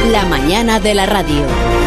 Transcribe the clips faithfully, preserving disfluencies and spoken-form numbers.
La mañana de la radio.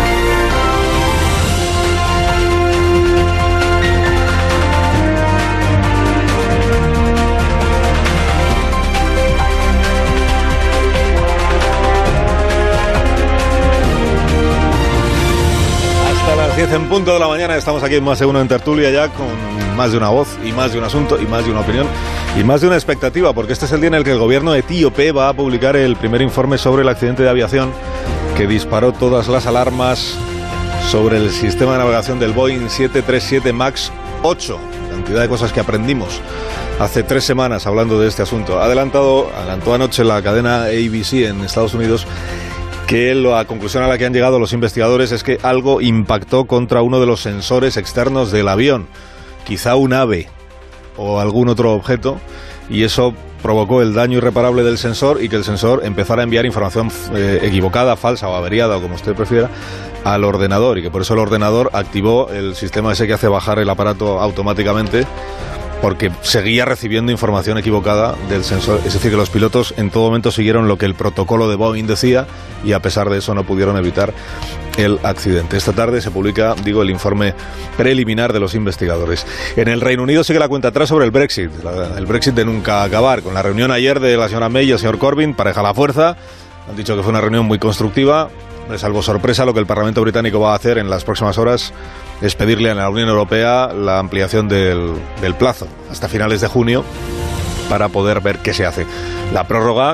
Hasta las diez en punto de la mañana estamos aquí en Más de Uno en tertulia ya con más de una voz y más de un asunto y más de una opinión y más de una expectativa, porque este es el día en el que el gobierno etíope va a publicar el primer informe sobre el accidente de aviación que disparó todas las alarmas sobre el sistema de navegación del Boeing siete treinta y siete MAX ocho. Cantidad de cosas que aprendimos hace tres semanas hablando de este asunto. Ha adelantado, adelantó anoche la cadena A B C en Estados Unidos que la conclusión a la que han llegado los investigadores es que algo impactó contra uno de los sensores externos del avión, quizá un ave o algún otro objeto, y eso provocó el daño irreparable del sensor y que el sensor empezara a enviar información eh, equivocada, falsa o averiada, o como usted prefiera, al ordenador, y que por eso el ordenador activó el sistema ese que hace bajar el aparato automáticamente, porque seguía recibiendo información equivocada del sensor. Es decir, que los pilotos en todo momento siguieron lo que el protocolo de Boeing decía y a pesar de eso no pudieron evitar el accidente. Esta tarde se publica, digo, el informe preliminar de los investigadores. En el Reino Unido sigue la cuenta atrás sobre el Brexit, la, el Brexit de nunca acabar. Con la reunión ayer de la señora May y el señor Corbyn, pareja a la fuerza, han dicho que fue una reunión muy constructiva. Salvo sorpresa, lo que el Parlamento británico va a hacer en las próximas horas es pedirle a la Unión Europea la ampliación del, del plazo hasta finales de junio para poder ver qué se hace. La prórroga,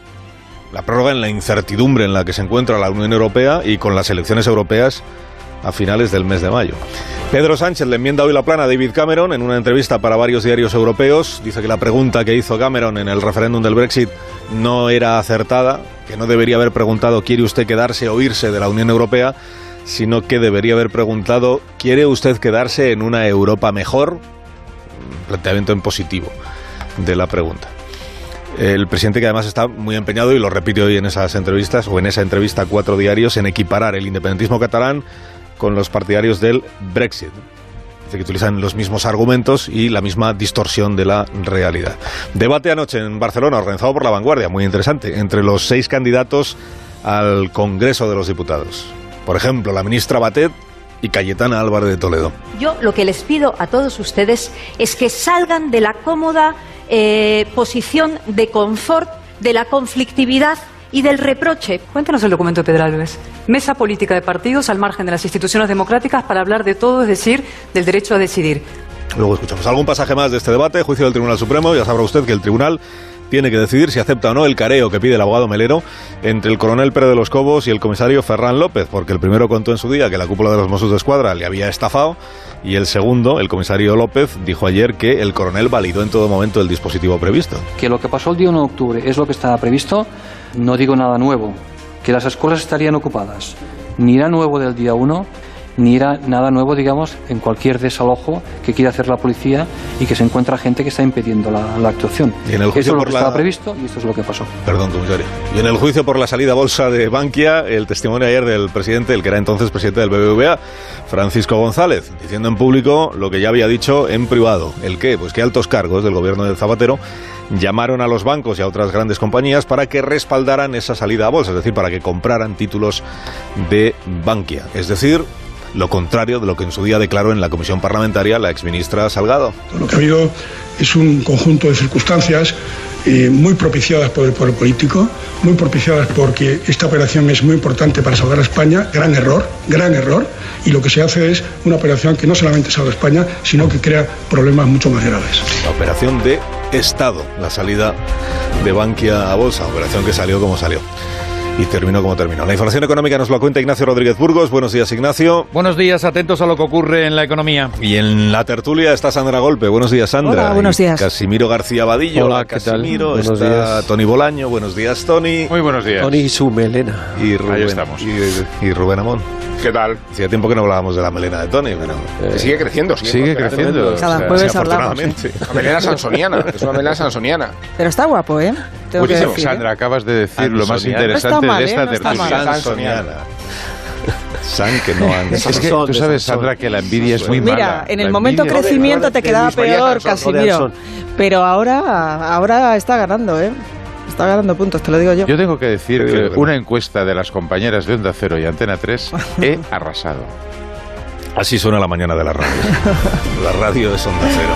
la prórroga en la incertidumbre en la que se encuentra la Unión Europea y con las elecciones europeas a finales del mes de mayo. Pedro Sánchez le enmienda hoy la plana a David Cameron en una entrevista para varios diarios europeos. Dice que la pregunta que hizo Cameron en el referéndum del Brexit no era acertada, que no debería haber preguntado ¿quiere usted quedarse o irse de la Unión Europea?, sino que debería haber preguntado ¿quiere usted quedarse en una Europa mejor? Un planteamiento en positivo de la pregunta. El presidente, que además está muy empeñado, y lo repite hoy en esas entrevistas, o en esa entrevista a cuatro diarios, en equiparar el independentismo catalán con los partidarios del Brexit. Dice que utilizan los mismos argumentos y la misma distorsión de la realidad. Debate anoche en Barcelona, organizado por La Vanguardia, muy interesante, entre los seis candidatos al Congreso de los Diputados. Por ejemplo, la ministra Batet y Cayetana Álvarez de Toledo. Yo lo que les pido a todos ustedes es que salgan de la cómoda eh, posición de confort, de la conflictividad y del reproche. Cuéntanos el documento de Pedralbes. Mesa política de partidos al margen de las instituciones democráticas para hablar de todo, es decir, del derecho a decidir. Luego escuchamos algún pasaje más de este debate, juicio del Tribunal Supremo. Ya sabrá usted que el Tribunal tiene que decidir si acepta o no el careo que pide el abogado Melero entre el coronel Pérez de los Cobos y el comisario Ferran López, porque el primero contó en su día que la cúpula de los Mossos de Escuadra le había estafado, y el segundo, el comisario López, dijo ayer que el coronel validó en todo momento el dispositivo previsto. Que lo que pasó el día uno de octubre es lo que estaba previsto, no digo nada nuevo. Que las escuelas estarían ocupadas, ni era nuevo del día uno, ni era nada nuevo, digamos, en cualquier desalojo que quiera hacer la policía y que se encuentra gente que está impidiendo la, la actuación. Y en el juicio Eso es lo por que la... estaba previsto y esto es lo que pasó. Perdón, comisario. Y en el juicio por la salida a bolsa de Bankia, el testimonio ayer del presidente, el que era entonces presidente del B B V A, Francisco González, diciendo en público lo que ya había dicho en privado. ¿El qué? Pues que altos cargos del gobierno del Zapatero llamaron a los bancos y a otras grandes compañías para que respaldaran esa salida a bolsa, es decir, para que compraran títulos de Bankia. Es decir, lo contrario de lo que en su día declaró en la comisión parlamentaria la exministra Salgado. Lo que ha habido es un conjunto de circunstancias eh, muy propiciadas por el poder político, muy propiciadas porque esta operación es muy importante para salvar a España. Gran error, gran error. Y lo que se hace es una operación que no solamente salva a España, sino que crea problemas mucho más graves. La operación de Estado, la salida de Bankia a bolsa, operación que salió como salió. Y terminó como terminó. La información económica nos lo cuenta Ignacio Rodríguez Burgos. Buenos días, Ignacio. Buenos días, atentos a lo que ocurre en la economía. Y en la tertulia está Sandra Golpe. Buenos días, Sandra. Hola, buenos días. Y Casimiro García Badillo. Hola, ¿qué tal? Casimiro. Buenos está días. Tony Bolaño. Buenos días, Tony. Muy buenos días. Tony y su melena. Y Rubén, Ahí estamos. Y, y Rubén Amón. ¿Qué tal? Hacía tiempo que no hablábamos de la melena de Tony, pero... Eh, sigue creciendo, sigue, sigue creciendo. Cada o sea, jueves sí, hablamos. ¿eh? La melena sansoniana, es una melena sansoniana. Pero está guapo, ¿eh? Tengo que Buenísimo. decir, ¿eh? Sandra, acabas de decir lo más Ansoniana. interesante No está mal, de esta ¿eh? No está tertulia. mal. Sansoniana. San que no anda. Es que tú sabes, Sandra, que la envidia es muy mala. Mira, en el La momento envidia- crecimiento te quedaba Luis María peor, Sansón, Casimiro. Pero ahora, ahora está ganando, ¿eh? Está ganando puntos, te lo digo yo. Yo tengo que decir Sí, que verdad. una encuesta de las compañeras de Onda Cero y Antena tres he arrasado. Así suena la mañana de la radio. La radio es Onda Cero.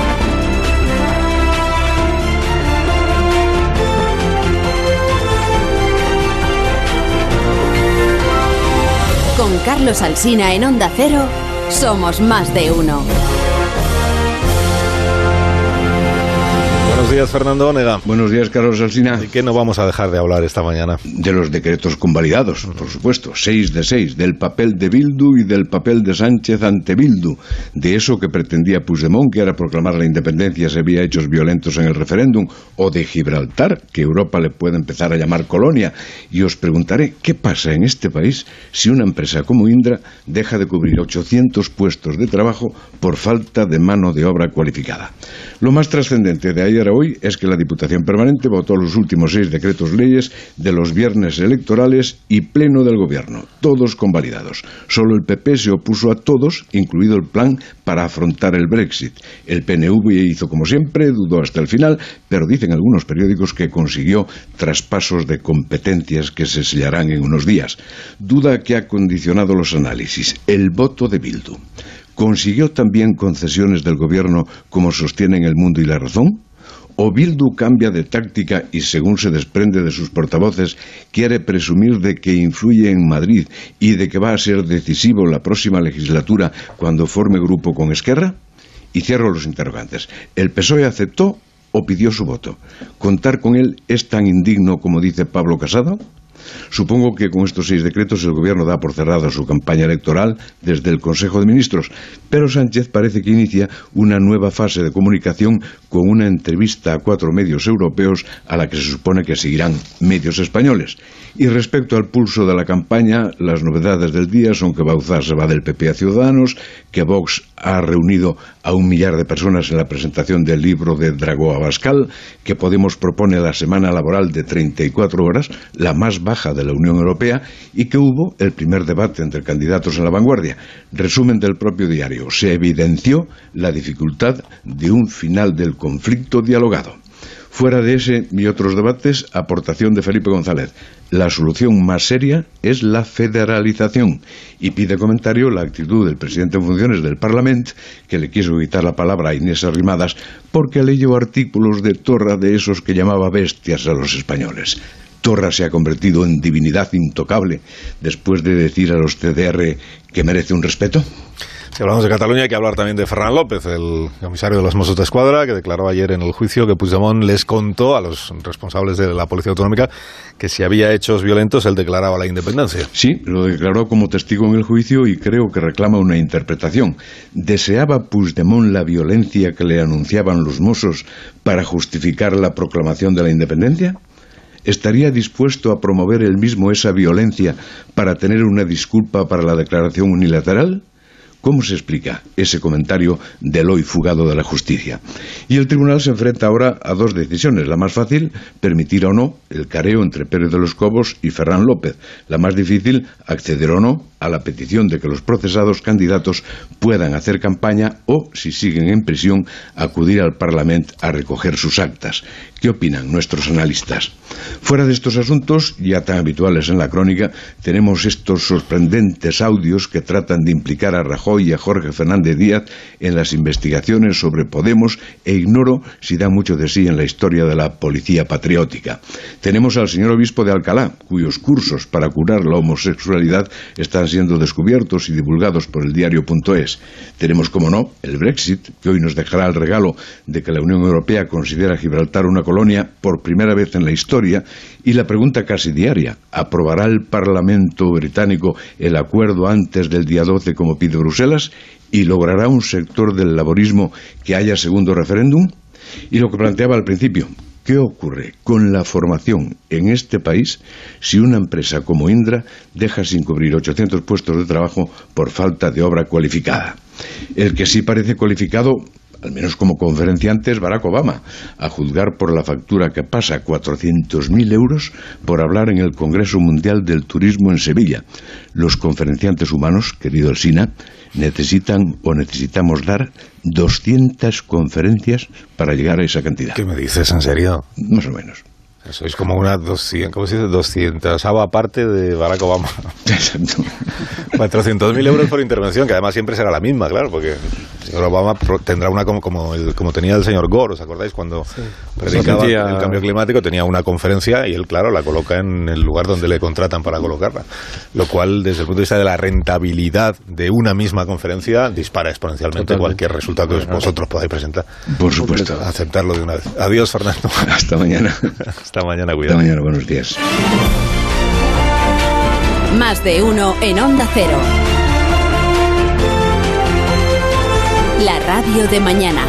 Con Carlos Alsina en Onda Cero, somos más de uno. Buenos días, Fernando Onega. Buenos días, Carlos Alsina. ¿De qué no vamos a dejar de hablar esta mañana? De los decretos convalidados, por supuesto. Seis de seis. Del papel de Bildu y del papel de Sánchez ante Bildu. De eso que pretendía Puigdemont, que era proclamar la independencia si había hechos violentos en el referéndum. O de Gibraltar, que Europa le puede empezar a llamar colonia. Y os preguntaré, ¿qué pasa en este país si una empresa como Indra deja de cubrir ochocientos puestos de trabajo por falta de mano de obra cualificada? Lo más trascendente de ayer a hoy es que la Diputación Permanente votó los últimos seis decretos leyes de los viernes electorales y pleno del Gobierno, todos convalidados. Solo el P P se opuso a todos, incluido el plan para afrontar el Brexit. El P N V hizo como siempre, dudó hasta el final, pero dicen algunos periódicos que consiguió traspasos de competencias que se sellarán en unos días. Duda que ha condicionado los análisis, el voto de Bildu. ¿Consiguió también concesiones del Gobierno como sostienen El Mundo y La Razón? ¿O Bildu cambia de táctica y, según se desprende de sus portavoces, quiere presumir de que influye en Madrid y de que va a ser decisivo la próxima legislatura cuando forme grupo con Esquerra? Y cierro los interrogantes. ¿El P S O E aceptó o pidió su voto? ¿Contar con él es tan indigno como dice Pablo Casado? Supongo que con estos seis decretos el Gobierno da por cerrada su campaña electoral desde el Consejo de Ministros, pero Sánchez parece que inicia una nueva fase de comunicación con una entrevista a cuatro medios europeos a la que se supone que seguirán medios españoles. Y respecto al pulso de la campaña, las novedades del día son que Bauzá se va del P P a Ciudadanos, que Vox ha reunido a un millar de personas en la presentación del libro de Dragó Abascal, que Podemos propone la semana laboral de treinta y cuatro horas, la más baja de la Unión Europea, y que hubo el primer debate entre candidatos en La Vanguardia. Resumen del propio diario. Se evidenció la dificultad de un final del conflicto dialogado. Fuera de ese y otros debates, aportación de Felipe González. La solución más seria es la federalización. Y pide comentario la actitud del presidente en funciones del Parlamento, que le quiso quitar la palabra a Inés Arrimadas porque leyó artículos de Torra de esos que llamaba bestias a los españoles. Torra se ha convertido en divinidad intocable después de decir a los C D R que merece un respeto. Si hablamos de Cataluña hay que hablar también de Ferran López, el comisario de los Mossos d'Esquadra, que declaró ayer en el juicio que Puigdemont les contó a los responsables de la Policía Autonómica que si había hechos violentos él declaraba la independencia. Sí, lo declaró como testigo en el juicio y creo que reclama una interpretación. ¿Deseaba Puigdemont la violencia que le anunciaban los Mossos para justificar la proclamación de la independencia? ¿Estaría dispuesto a promover él mismo esa violencia para tener una disculpa para la declaración unilateral? ¿Cómo se explica ese comentario del hoy fugado de la justicia? Y el tribunal se enfrenta ahora a dos decisiones. La más fácil, permitir o no el careo entre Pérez de los Cobos y Ferran López. La más difícil, acceder o no a la petición de que los procesados candidatos puedan hacer campaña o, si siguen en prisión, acudir al Parlamento a recoger sus actas. ¿Qué opinan nuestros analistas? Fuera de estos asuntos, ya tan habituales en la crónica, tenemos estos sorprendentes audios que tratan de implicar a Rajoy y a Jorge Fernández Díaz en las investigaciones sobre Podemos e ignoro si da mucho de sí en la historia de la policía patriótica. Tenemos al señor obispo de Alcalá, cuyos cursos para curar la homosexualidad están siendo descubiertos y divulgados por el diario.es. Tenemos, como no, el Brexit, que hoy nos dejará el regalo de que la Unión Europea considera Gibraltar una colonia por primera vez en la historia, y la pregunta casi diaria: ¿aprobará el Parlamento británico el acuerdo antes del día doce como pide Bruselas? ¿Y logrará un sector del laborismo que haya segundo referéndum? Y lo que planteaba al principio: ¿qué ocurre con la formación en este país si una empresa como Indra deja sin cubrir ochocientos puestos de trabajo por falta de obra cualificada? El que sí parece cualificado, al menos como conferenciante, es Barack Obama, a juzgar por la factura que pasa, cuatrocientos mil euros por hablar en el Congreso Mundial del Turismo en Sevilla. Los conferenciantes humanos, querido Alsina, necesitan o necesitamos dar doscientas conferencias para llegar a esa cantidad. ¿Qué me dices, en serio? Más o menos. Sois como una doscientos, ¿cómo se dice? doscientasava parte de Barack Obama. Exacto. cuatrocientos mil euros por intervención, que además siempre será la misma, claro, porque el señor Obama tendrá una como, como, el, como tenía el señor Gore, ¿os acordáis? Cuando sí. predicaba el cambio climático, tenía una conferencia y él, claro, la coloca en el lugar donde le contratan para colocarla. Lo cual, desde el punto de vista de la rentabilidad de una misma conferencia, dispara exponencialmente Totalmente. cualquier resultado que vosotros podáis presentar. Por supuesto. Aceptarlo de una vez. Adiós, Fernando. Hasta mañana. Hasta mañana, cuidado. Hasta mañana, buenos días. Más de uno en Onda Cero. La radio de mañana.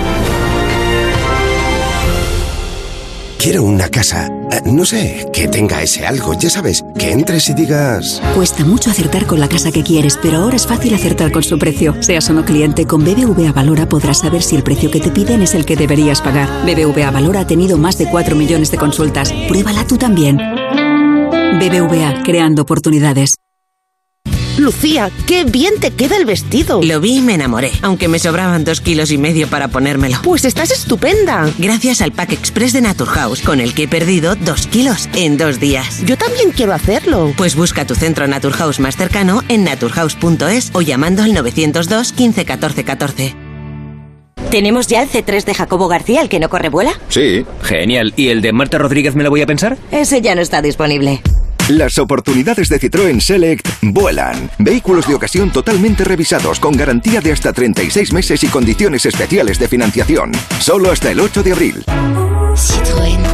Quiero una casa, no sé, que tenga ese algo, ya sabes, que entres y digas... Cuesta mucho acertar con la casa que quieres, pero ahora es fácil acertar con su precio. Seas o no cliente, con B B V A Valora podrás saber si el precio que te piden es el que deberías pagar. B B V A Valora ha tenido más de cuatro millones de consultas. Pruébala tú también. B B V A, creando oportunidades. Lucía, qué bien te queda el vestido. Lo vi y me enamoré, aunque me sobraban dos kilos y medio para ponérmelo. Pues estás estupenda. Gracias al Pack Express de Naturhaus, con el que he perdido dos kilos en dos días. Yo también quiero hacerlo. Pues busca tu centro Naturhaus más cercano en naturhaus punto es o llamando al novecientos dos, quince, catorce, catorce. ¿Tenemos ya el C tres de Jacobo García, el que no corre vuela? Sí, genial. ¿Y el de Marta Rodríguez me lo voy a pensar? Ese ya no está disponible. Las oportunidades de Citroën Select vuelan. Vehículos de ocasión totalmente revisados con garantía de hasta treinta y seis meses y condiciones especiales de financiación. Solo hasta el ocho de abril. Citroën.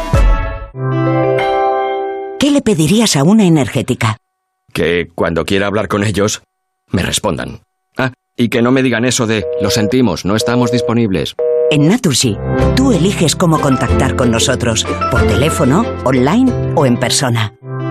¿Qué le pedirías a una energética? Que cuando quiera hablar con ellos, me respondan. Ah, y que no me digan eso de, lo sentimos, no estamos disponibles. En Naturgy, tú eliges cómo contactar con nosotros, por teléfono, online o en persona.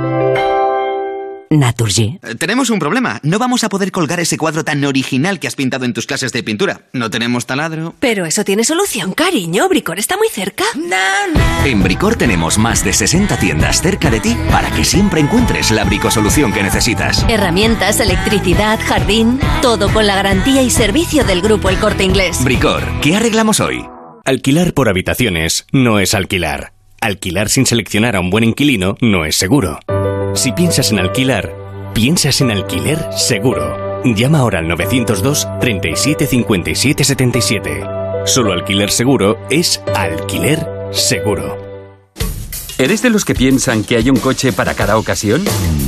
Naturgy. Tenemos un problema. No vamos a poder colgar ese cuadro tan original que has pintado en tus clases de pintura. No tenemos taladro. Pero eso tiene solución, cariño. Bricor está muy cerca. No, no. En Bricor tenemos más de sesenta tiendas cerca de ti para que siempre encuentres la bricosolución que necesitas. Herramientas, electricidad, jardín, todo con la garantía y servicio del Grupo El Corte Inglés. Bricor, ¿qué arreglamos hoy? Alquilar por habitaciones no es alquilar. Alquilar sin seleccionar a un buen inquilino no es seguro. Si piensas en alquilar, piensas en alquiler seguro. Llama ahora al novecientos dos, treinta y siete, cincuenta y siete, setenta y siete. Solo alquiler seguro es alquiler seguro. ¿Eres de los que piensan que hay un coche para cada ocasión?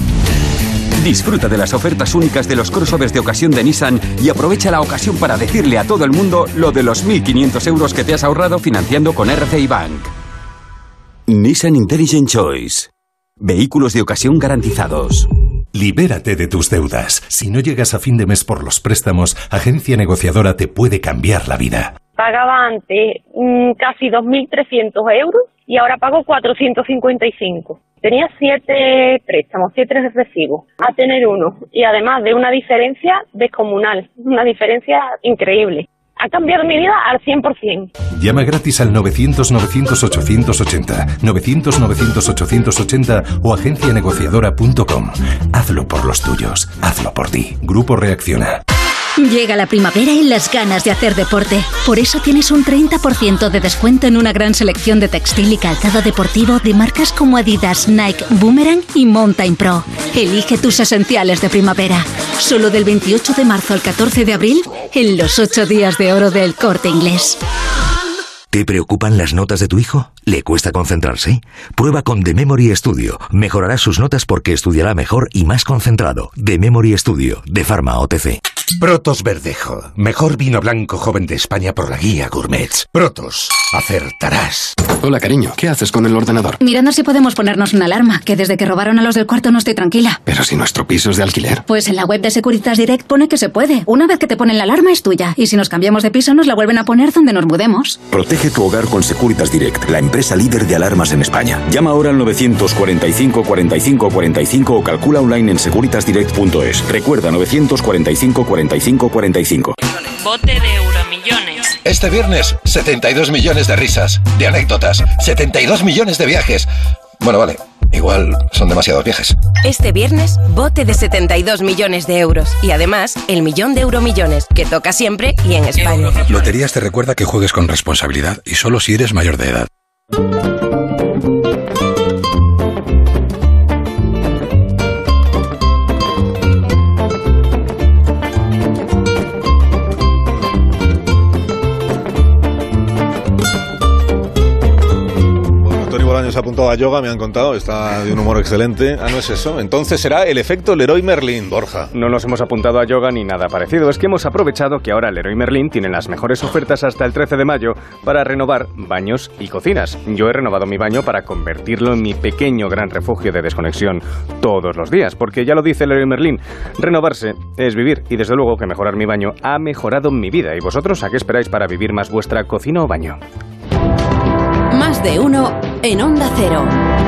Disfruta de las ofertas únicas de los crossovers de ocasión de Nissan y aprovecha la ocasión para decirle a todo el mundo lo de los mil quinientos euros que te has ahorrado financiando con R C I Bank. Nissan Intelligent Choice. Vehículos de ocasión garantizados. Libérate de tus deudas. Si no llegas a fin de mes por los préstamos, Agencia Negociadora te puede cambiar la vida. Pagaba antes mmm, casi dos mil trescientos euros y ahora pago cuatrocientos cincuenta y cinco. Tenía siete préstamos, siete recibos, a tener uno. Y además de una diferencia descomunal, una diferencia increíble. Ha cambiado mi vida al cien por ciento. Llama gratis al novecientos, novecientos, ochocientos ochenta, novecientos, novecientos, ochocientos ochenta o agencia negociadora punto com. Hazlo por los tuyos, hazlo por ti. Grupo Reacciona. Llega la primavera y las ganas de hacer deporte. Por eso tienes un treinta por ciento de descuento en una gran selección de textil y calzado deportivo de marcas como Adidas, Nike, Boomerang y Mountain Pro. Elige tus esenciales de primavera. Solo del veintiocho de marzo al catorce de abril en los ocho días de oro del Corte Inglés. ¿Te preocupan las notas de tu hijo? ¿Le cuesta concentrarse? Prueba con The Memory Studio. Mejorará sus notas porque estudiará mejor y más concentrado. The Memory Studio, de Pharma O T C. Protos Verdejo, mejor vino blanco joven de España por la guía Gourmets. Protos, acertarás. Hola, cariño, ¿qué haces con el ordenador? Mirando si podemos ponernos una alarma, que desde que robaron a los del cuarto no estoy tranquila. Pero si nuestro piso es de alquiler. Pues en la web de Securitas Direct pone que se puede. Una vez que te ponen la alarma es tuya, y si nos cambiamos de piso nos la vuelven a poner donde nos mudemos. Protege tu hogar con Securitas Direct, la empresa líder de alarmas en España. Llama ahora al novecientos cuarenta y cinco, cuarenta y cinco, cuarenta y cinco o calcula online en securitas direct punto es. Recuerda, novecientos cuarenta y cinco, cuarenta y cinco, cuarenta y cinco. Bote de Euromillones. Este viernes, setenta y dos millones de risas, de anécdotas, setenta y dos millones de viajes. Bueno, vale, igual son demasiados viajes. Este viernes, bote de setenta y dos millones de euros. Y además, el millón de Euromillones, que toca siempre y en España. Loterías te recuerda que juegues con responsabilidad y solo si eres mayor de edad. se ha apuntado a yoga, me han contado, está de un humor excelente. Ah, no es eso. Entonces será el efecto Leroy Merlin, Borja. No nos hemos apuntado a yoga ni nada parecido. Es que hemos aprovechado que ahora Leroy Merlin tiene las mejores ofertas hasta el trece de mayo para renovar baños y cocinas. Yo he renovado mi baño para convertirlo en mi pequeño gran refugio de desconexión todos los días, porque ya lo dice Leroy Merlin, renovarse es vivir, y desde luego que mejorar mi baño ha mejorado mi vida. ¿Y vosotros a qué esperáis para vivir más vuestra cocina o baño? Más de uno en Onda Cero.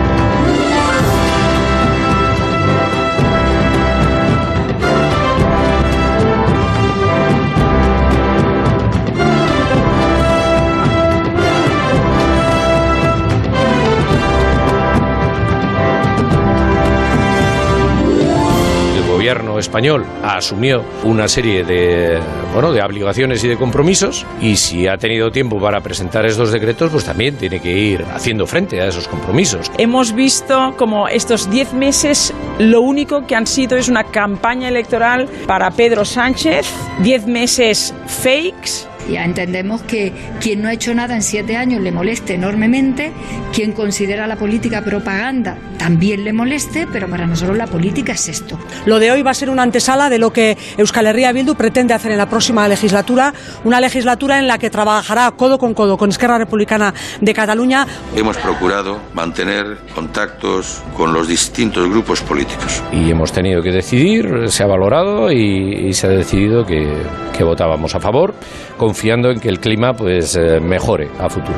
El gobierno español asumió una serie de, bueno, de obligaciones y de compromisos, y si ha tenido tiempo para presentar estos decretos, pues también tiene que ir haciendo frente a esos compromisos. Hemos visto como estos diez meses lo único que han sido es una campaña electoral para Pedro Sánchez, diez meses fakes. Ya entendemos que quien no ha hecho nada en siete años le moleste enormemente, quien considera la política propaganda también le moleste, pero para nosotros la política es esto. Lo de hoy va a ser una antesala de lo que Euskal Herria Bildu pretende hacer en la próxima legislatura, una legislatura en la que trabajará codo con codo con Esquerra Republicana de Cataluña. Hemos procurado mantener contactos con los distintos grupos políticos. Y hemos tenido que decidir, se ha valorado y, y se ha decidido que, que votábamos a favor, confiando en que el clima pues eh, mejore a futuro.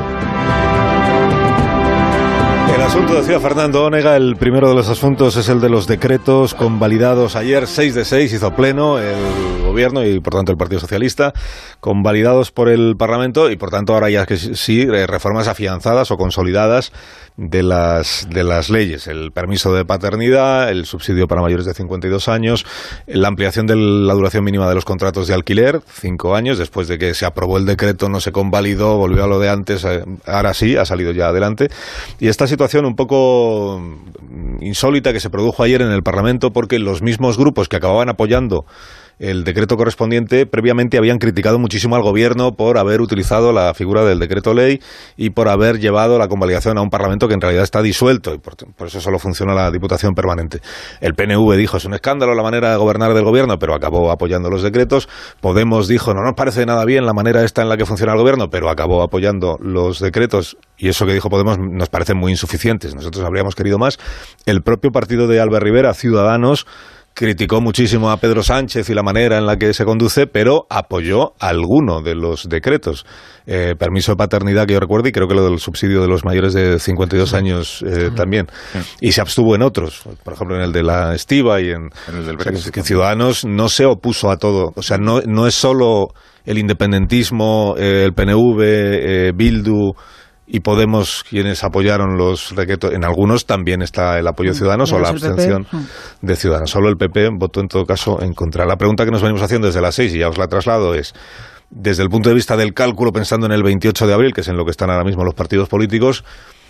El asunto, decía Fernando Onega, el primero de los asuntos es el de los decretos convalidados ayer, seis de seis, hizo pleno el gobierno y por tanto el Partido Socialista, convalidados por el Parlamento y por tanto ahora ya que sí, reformas afianzadas o consolidadas de las de las leyes, el permiso de paternidad, el subsidio para mayores de cincuenta y dos años, la ampliación de la duración mínima de los contratos de alquiler, cinco años, después de que se aprobó el decreto, no se convalidó, volvió a lo de antes, ahora sí, ha salido ya adelante. Y esta situación un poco insólita que se produjo ayer en el Parlamento porque los mismos grupos que acababan apoyando el decreto correspondiente previamente habían criticado muchísimo al gobierno por haber utilizado la figura del decreto ley y por haber llevado la convalidación a un Parlamento que en realidad está disuelto y por, por eso solo funciona la Diputación Permanente. El P N V dijo es un escándalo la manera de gobernar del gobierno, pero acabó apoyando los decretos. Podemos dijo no nos parece nada bien la manera esta en la que funciona el gobierno, pero acabó apoyando los decretos y eso que dijo Podemos nos parecen muy insuficientes. Nosotros habríamos querido más. El propio partido de Albert Rivera, Ciudadanos, criticó muchísimo a Pedro Sánchez y la manera en la que se conduce, pero apoyó alguno de los decretos. Eh, permiso de paternidad, que yo recuerdo, y creo que lo del subsidio de los mayores de cincuenta y dos años eh, también. Y se abstuvo en otros, por ejemplo, en el de la estiva y en... en el del o sea, que, que Ciudadanos no se opuso a todo. O sea, no, no es solo el independentismo, eh, el P N V, eh, Bildu y Podemos quienes apoyaron los decretos. En algunos también está el apoyo de Ciudadanos o la abstención de Ciudadanos. Solo el P P votó en todo caso en contra. La pregunta que nos venimos haciendo desde las seis, y ya os la traslado, es, desde el punto de vista del cálculo, pensando en el veintiocho de abril, que es en lo que están ahora mismo los partidos políticos,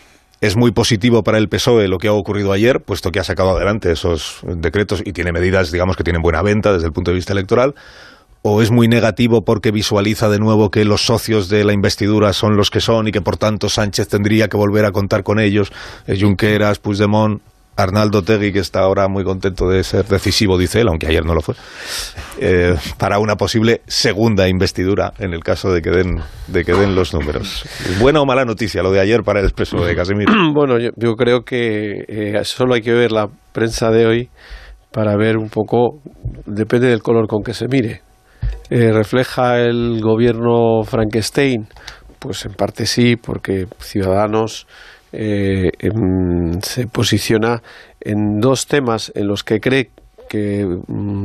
es muy positivo para el P S O E lo que ha ocurrido ayer, puesto que ha sacado adelante esos decretos y tiene medidas, digamos, que tienen buena venta desde el punto de vista electoral. ¿O es muy negativo porque visualiza de nuevo que los socios de la investidura son los que son y que por tanto Sánchez tendría que volver a contar con ellos? Eh, Junqueras, Puigdemont, Arnaldo Otegi, que está ahora muy contento de ser decisivo, dice él, aunque ayer no lo fue, eh, para una posible segunda investidura en el caso de que den, de que den los números. ¿Buena o mala noticia lo de ayer para el P S O E de Casimiro? Bueno, yo, yo creo que eh, solo hay que ver la prensa de hoy para ver un poco, depende del color con que se mire. Eh, ¿Refleja el gobierno Frankenstein? Pues en parte sí, porque Ciudadanos eh, en, se posiciona en dos temas en los que cree que mm,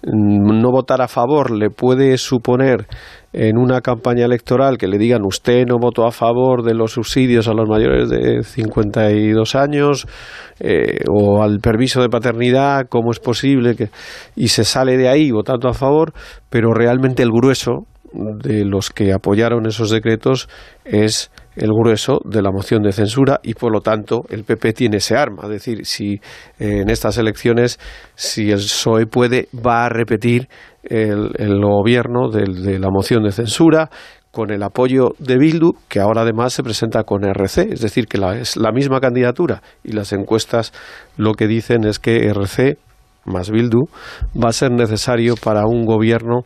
no votar a favor le puede suponer en una campaña electoral que le digan usted no votó a favor de los subsidios a los mayores de cincuenta y dos años eh, o al permiso de paternidad, ¿cómo es posible que...? Y se sale de ahí votando a favor, pero realmente el grueso de los que apoyaron esos decretos es el grueso de la moción de censura y por lo tanto el P P tiene ese arma, es decir, si eh, en estas elecciones si el P S O E puede, va a repetir el, el gobierno de, de la moción de censura con el apoyo de Bildu, que ahora además se presenta con R C, es decir, que la, es la misma candidatura, y las encuestas lo que dicen es que R C más Bildu va a ser necesario para un gobierno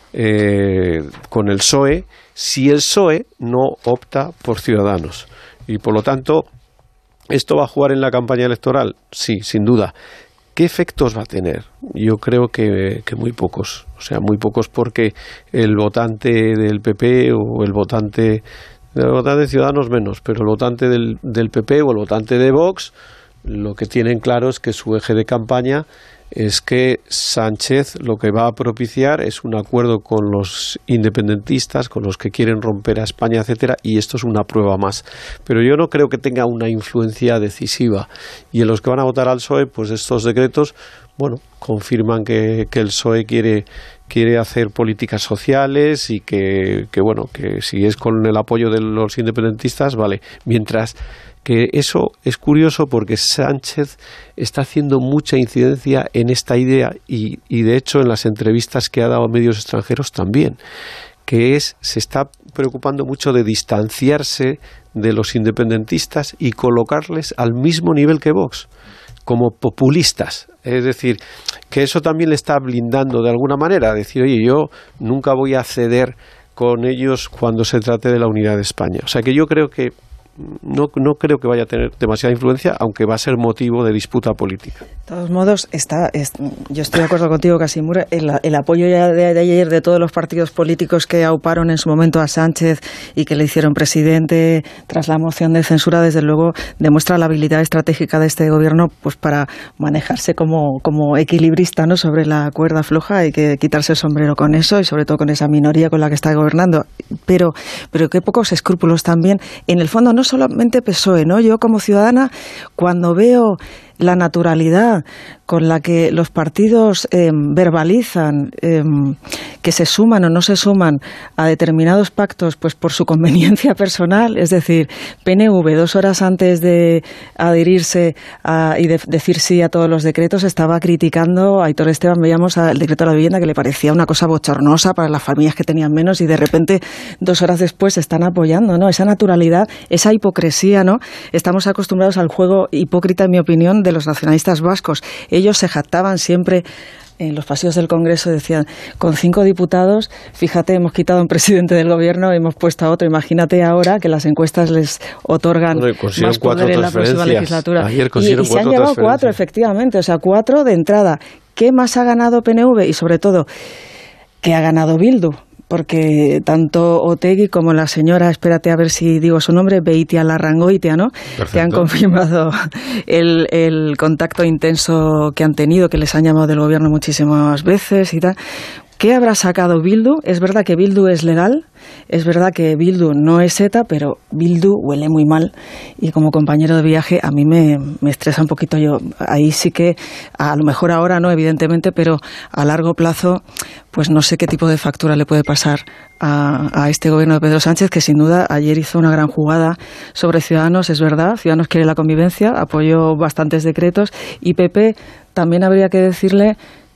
eh, con el P S O E, si el P S O E no opta por Ciudadanos. Y por lo tanto, ¿esto va a jugar en la campaña electoral? Sí, sin duda. ¿Qué efectos va a tener? Yo creo que, que muy pocos. O sea, muy pocos porque el votante del P P o el votante, el votante de Ciudadanos menos, pero el votante del, del P P o el votante de Vox, lo que tienen claro es que su eje de campaña es que Sánchez lo que va a propiciar es un acuerdo con los independentistas, con los que quieren romper a España, etcétera, y esto es una prueba más. Pero yo no creo que tenga una influencia decisiva. Y en los que van a votar al P S O E, pues estos decretos, bueno, confirman que, que el P S O E quiere quiere hacer políticas sociales y que, que, bueno, que si es con el apoyo de los independentistas, vale. Mientras que eso es curioso porque Sánchez está haciendo mucha incidencia en esta idea y, y de hecho en las entrevistas que ha dado a medios extranjeros también, que es, se está preocupando mucho de distanciarse de los independentistas y colocarles al mismo nivel que Vox, como populistas. Es decir, que eso también le está blindando de alguna manera, decir, oye, yo nunca voy a ceder con ellos cuando se trate de la unidad de España. O sea que yo creo que No, no creo que vaya a tener demasiada influencia, aunque va a ser motivo de disputa política. De todos modos, está, es, yo estoy de acuerdo contigo, Casimiro, el, el apoyo ya de, de ayer de todos los partidos políticos que auparon en su momento a Sánchez y que le hicieron presidente tras la moción de censura, desde luego demuestra la habilidad estratégica de este gobierno pues para manejarse como, como equilibrista, ¿no?, sobre la cuerda floja. Hay que quitarse el sombrero con eso y sobre todo con esa minoría con la que está gobernando. Pero, pero qué pocos escrúpulos también. En el fondo, no solamente P S O E, ¿no? Yo como ciudadana, cuando veo la naturalidad con la que los partidos eh, verbalizan eh, que se suman o no se suman a determinados pactos pues por su conveniencia personal, es decir, P N V dos horas antes de adherirse a, y de decir sí a todos los decretos estaba criticando a Aitor Esteban, veíamos el decreto de la vivienda que le parecía una cosa bochornosa para las familias que tenían menos y de repente dos horas después se están apoyando, ¿no? Esa naturalidad, esa hipocresía, ¿no? Estamos acostumbrados al juego hipócrita, en mi opinión, de los nacionalistas vascos. Ellos se jactaban siempre en los pasillos del Congreso, decían, con cinco diputados, fíjate, hemos quitado a un presidente del gobierno y hemos puesto a otro. Imagínate ahora que las encuestas les otorgan bueno, más poder en la próxima legislatura. Ayer y, y se han llevado cuatro, efectivamente, o sea, cuatro de entrada. ¿Qué más ha ganado P N V? Y sobre todo, ¿qué ha ganado Bildu? Porque tanto Otegi como la señora, espérate a ver si digo su nombre, Beitia Larrangoitia, ¿no? Perfecto. Que han confirmado el, el contacto intenso que han tenido, que les han llamado del gobierno muchísimas veces y tal. ¿Qué habrá sacado Bildu? Es verdad que Bildu es legal, es verdad que Bildu no es ETA, pero Bildu huele muy mal y como compañero de viaje a mí me, me estresa un poquito. Yo ahí sí que, a lo mejor ahora no, evidentemente, pero a largo plazo, pues no sé qué tipo de factura le puede pasar a, a este gobierno de Pedro Sánchez, que sin duda ayer hizo una gran jugada sobre Ciudadanos, es verdad, Ciudadanos quiere la convivencia, apoyó bastantes decretos y P P también habría que decirle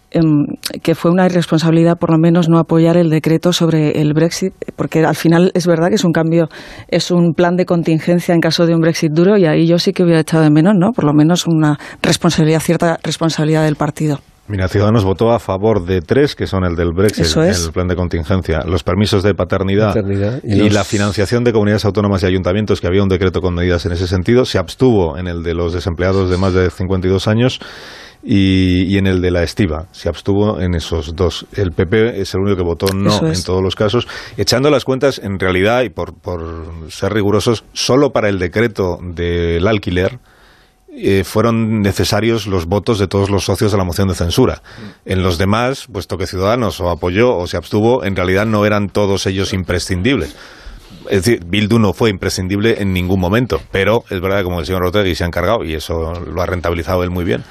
que fue una irresponsabilidad por lo menos no apoyar el decreto sobre el Brexit, porque al final es verdad que es un cambio, es un plan de contingencia en caso de un Brexit duro y ahí yo sí que hubiera echado de menos, ¿no? Por lo menos una responsabilidad, cierta responsabilidad del partido. Mira, Ciudadanos votó a favor de tres, que son el del Brexit, es. el plan de contingencia, los permisos de paternidad, paternidad y, y los... la financiación de comunidades autónomas y ayuntamientos, que había un decreto con medidas en ese sentido. Se abstuvo en el de los desempleados de más de cincuenta y dos años y, y en el de la estiba. Se abstuvo en esos dos. El P P es el único que votó no en todos los casos. Echando las cuentas, en realidad, y por, por ser rigurosos, solo para el decreto del alquiler, Eh, fueron necesarios los votos de todos los socios de la moción de censura. En los demás, puesto que Ciudadanos o apoyó o se abstuvo, en realidad no eran todos ellos imprescindibles. Es decir, Bildu no fue imprescindible en ningún momento, pero es verdad que como el señor Otegi se ha encargado, y eso lo ha rentabilizado él muy bien,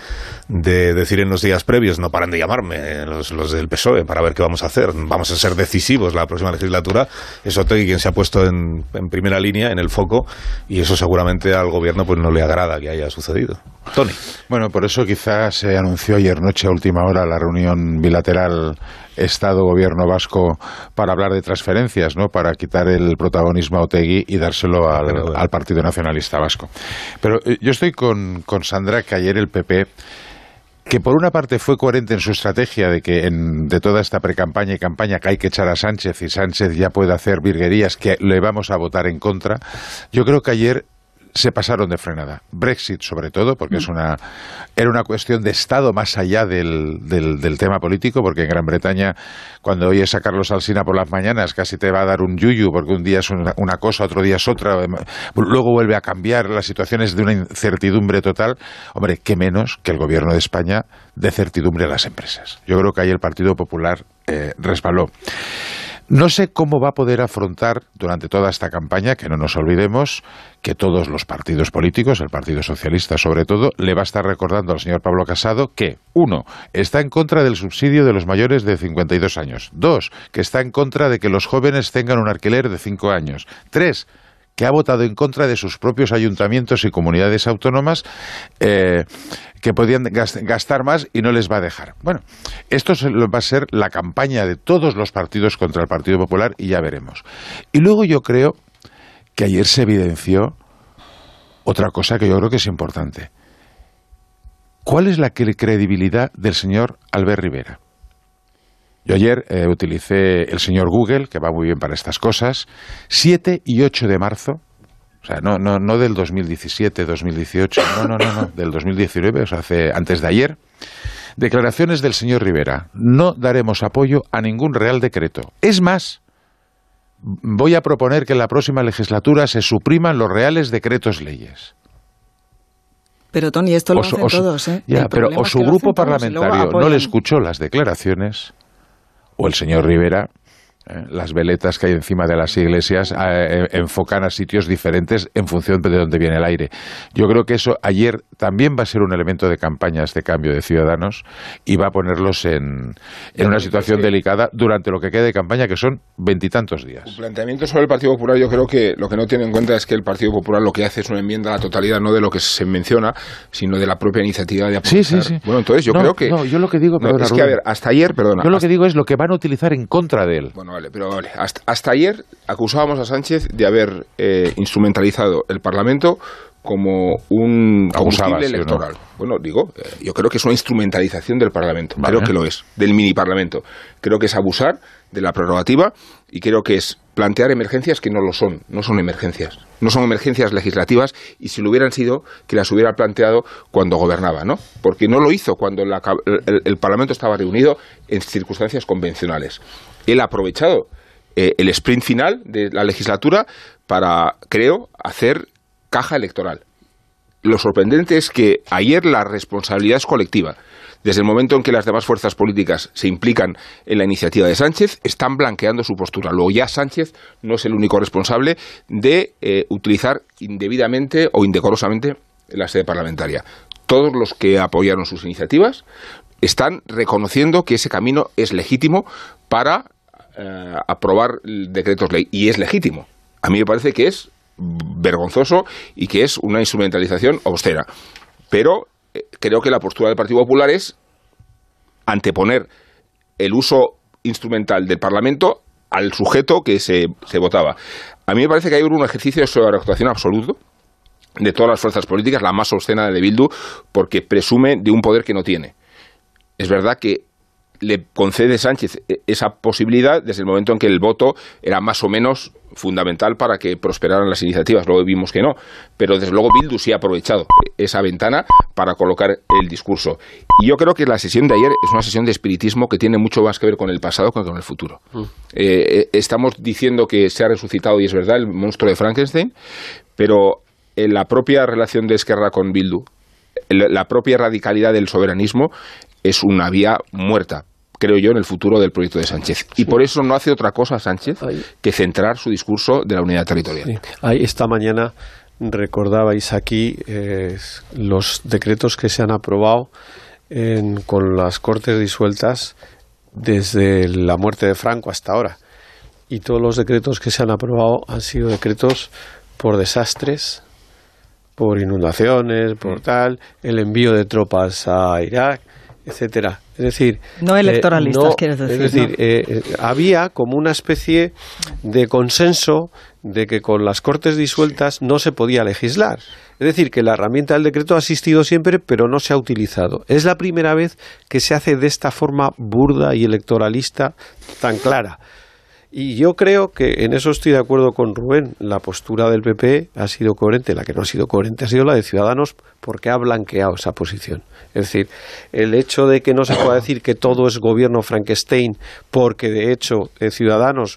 de decir en los días previos, no paran de llamarme los, los del P S O E para ver qué vamos a hacer, vamos a ser decisivos la próxima legislatura, es Otegi quien se ha puesto en, en primera línea, en el foco, y eso seguramente al gobierno pues no le agrada que haya sucedido. Tony. Bueno, por eso quizás se anunció ayer noche a última hora la reunión bilateral Estado-Gobierno vasco para hablar de transferencias, ¿no? Para quitar el protagonismo a Otegi y dárselo al, al Partido Nacionalista Vasco. Pero eh, yo estoy con, con Sandra, que ayer el P P, que por una parte fue coherente en su estrategia de que en, de toda esta precampaña y campaña que hay que echar a Sánchez y Sánchez ya puede hacer virguerías que le vamos a votar en contra. Yo creo que ayer se pasaron de frenada. Brexit, sobre todo, porque es una era una cuestión de Estado más allá del, del, del tema político, porque en Gran Bretaña, cuando oyes a Carlos Alsina por las mañanas, casi te va a dar un yuyu, porque un día es una, una cosa, otro día es otra, luego vuelve a cambiar, la situación es de una incertidumbre total. Hombre, qué menos que el Gobierno de España dé certidumbre a las empresas. Yo creo que ahí el Partido Popular eh, resbaló. No sé cómo va a poder afrontar durante toda esta campaña, que no nos olvidemos que todos los partidos políticos, el Partido Socialista sobre todo, le va a estar recordando al señor Pablo Casado que, uno, está en contra del subsidio de los mayores de cincuenta y dos años. Dos, que está en contra de que los jóvenes tengan un alquiler de cinco años. Tres, que ha votado en contra de sus propios ayuntamientos y comunidades autónomas eh, que podían gastar más y no les va a dejar. Bueno, esto va a ser la campaña de todos los partidos contra el Partido Popular y ya veremos. Y luego yo creo que ayer se evidenció otra cosa que yo creo que es importante. ¿Cuál es la credibilidad del señor Albert Rivera? Yo ayer eh, utilicé el señor Google, que va muy bien para estas cosas, siete y ocho de marzo, o sea, no, no, no del dos mil diecisiete, dos mil dieciocho, no, no, no, no, del dos mil diecinueve, o sea, hace, antes de ayer, declaraciones del señor Rivera. No daremos apoyo a ningún Real Decreto. Es más, voy a proponer que en la próxima legislatura se supriman los Reales Decretos Leyes. Pero, Tony, esto lo o su, hacen o su, todos, ¿eh? Ya, pero o su grupo parlamentario no le escuchó las declaraciones, o el señor Rivera, eh, las veletas que hay encima de las iglesias eh, enfocan a sitios diferentes en función de dónde viene el aire. Yo creo que eso ayer también va a ser un elemento de campaña, este cambio de Ciudadanos, y va a ponerlos en, en una situación delicada durante lo que quede de campaña, que son veintitantos días. Un planteamiento sobre el Partido Popular, yo creo que lo que no tiene en cuenta es que el Partido Popular lo que hace es una enmienda a la totalidad, no de lo que se menciona, sino de la propia iniciativa de aprovechar. Sí, sí, sí. Bueno, entonces yo no, creo que... No, yo lo que digo... No, perdona, es que, a ver, hasta ayer, perdona... Yo lo hasta, que digo es lo que van a utilizar en contra de él. Bueno, vale, pero vale. Hasta, hasta ayer acusábamos a Sánchez de haber eh, instrumentalizado el Parlamento como un combustible electoral. ¿Sí, no? Bueno, digo, eh, yo creo que es una instrumentalización del Parlamento. Vale. Creo que lo es, del mini Parlamento. Creo que es abusar de la prerrogativa y creo que es plantear emergencias que no lo son, no son emergencias. No son emergencias legislativas y si lo hubieran sido, que las hubiera planteado cuando gobernaba, ¿no? Porque no lo hizo cuando la, el, el Parlamento estaba reunido en circunstancias convencionales. Él ha aprovechado eh, el sprint final de la legislatura para, creo, hacer caja electoral. Lo sorprendente es que ayer la responsabilidad es colectiva. Desde el momento en que las demás fuerzas políticas se implican en la iniciativa de Sánchez, están blanqueando su postura. Luego ya Sánchez no es el único responsable de eh, utilizar indebidamente o indecorosamente la sede parlamentaria. Todos los que apoyaron sus iniciativas están reconociendo que ese camino es legítimo para eh, aprobar decretos ley. Y es legítimo. A mí me parece que es vergonzoso y que es una instrumentalización austera. Pero eh, creo que la postura del Partido Popular es anteponer el uso instrumental del Parlamento al sujeto que se, se votaba. A mí me parece que hay un ejercicio de sobreactuación absoluto de todas las fuerzas políticas, la más obscena de Bildu, porque presume de un poder que no tiene. Es verdad que le concede Sánchez esa posibilidad desde el momento en que el voto era más o menos fundamental para que prosperaran las iniciativas. Luego vimos que no, pero desde luego Bildu sí ha aprovechado esa ventana para colocar el discurso. Y yo creo que la sesión de ayer es una sesión de espiritismo que tiene mucho más que ver con el pasado que con el futuro. Mm. Eh, estamos diciendo que se ha resucitado, y es verdad, el monstruo de Frankenstein, pero en la propia relación de Esquerra con Bildu, la propia radicalidad del soberanismo es una vía muerta, creo yo, en el futuro del proyecto de Sánchez. Y por eso no hace otra cosa Sánchez que centrar su discurso de la unidad territorial. Sí. Ahí, esta mañana recordabais aquí eh, los decretos que se han aprobado en, con las Cortes disueltas desde la muerte de Franco hasta ahora. Y todos los decretos que se han aprobado han sido decretos por desastres, por inundaciones, por tal, el envío de tropas a Irak, etcétera. Es decir, no electoralistas, eh, no, quieres decir. Es decir, ¿no? eh, eh, había como una especie de consenso de que con las Cortes disueltas no se podía legislar. Es decir, que la herramienta del decreto ha existido siempre, pero no se ha utilizado. Es la primera vez que se hace de esta forma burda y electoralista tan clara. Y yo creo que en eso estoy de acuerdo con Rubén. La postura del P P ha sido coherente. La que no ha sido coherente ha sido la de Ciudadanos, porque ha blanqueado esa posición. Es decir, el hecho de que no se pueda decir que todo es gobierno Frankenstein, porque de hecho eh, Ciudadanos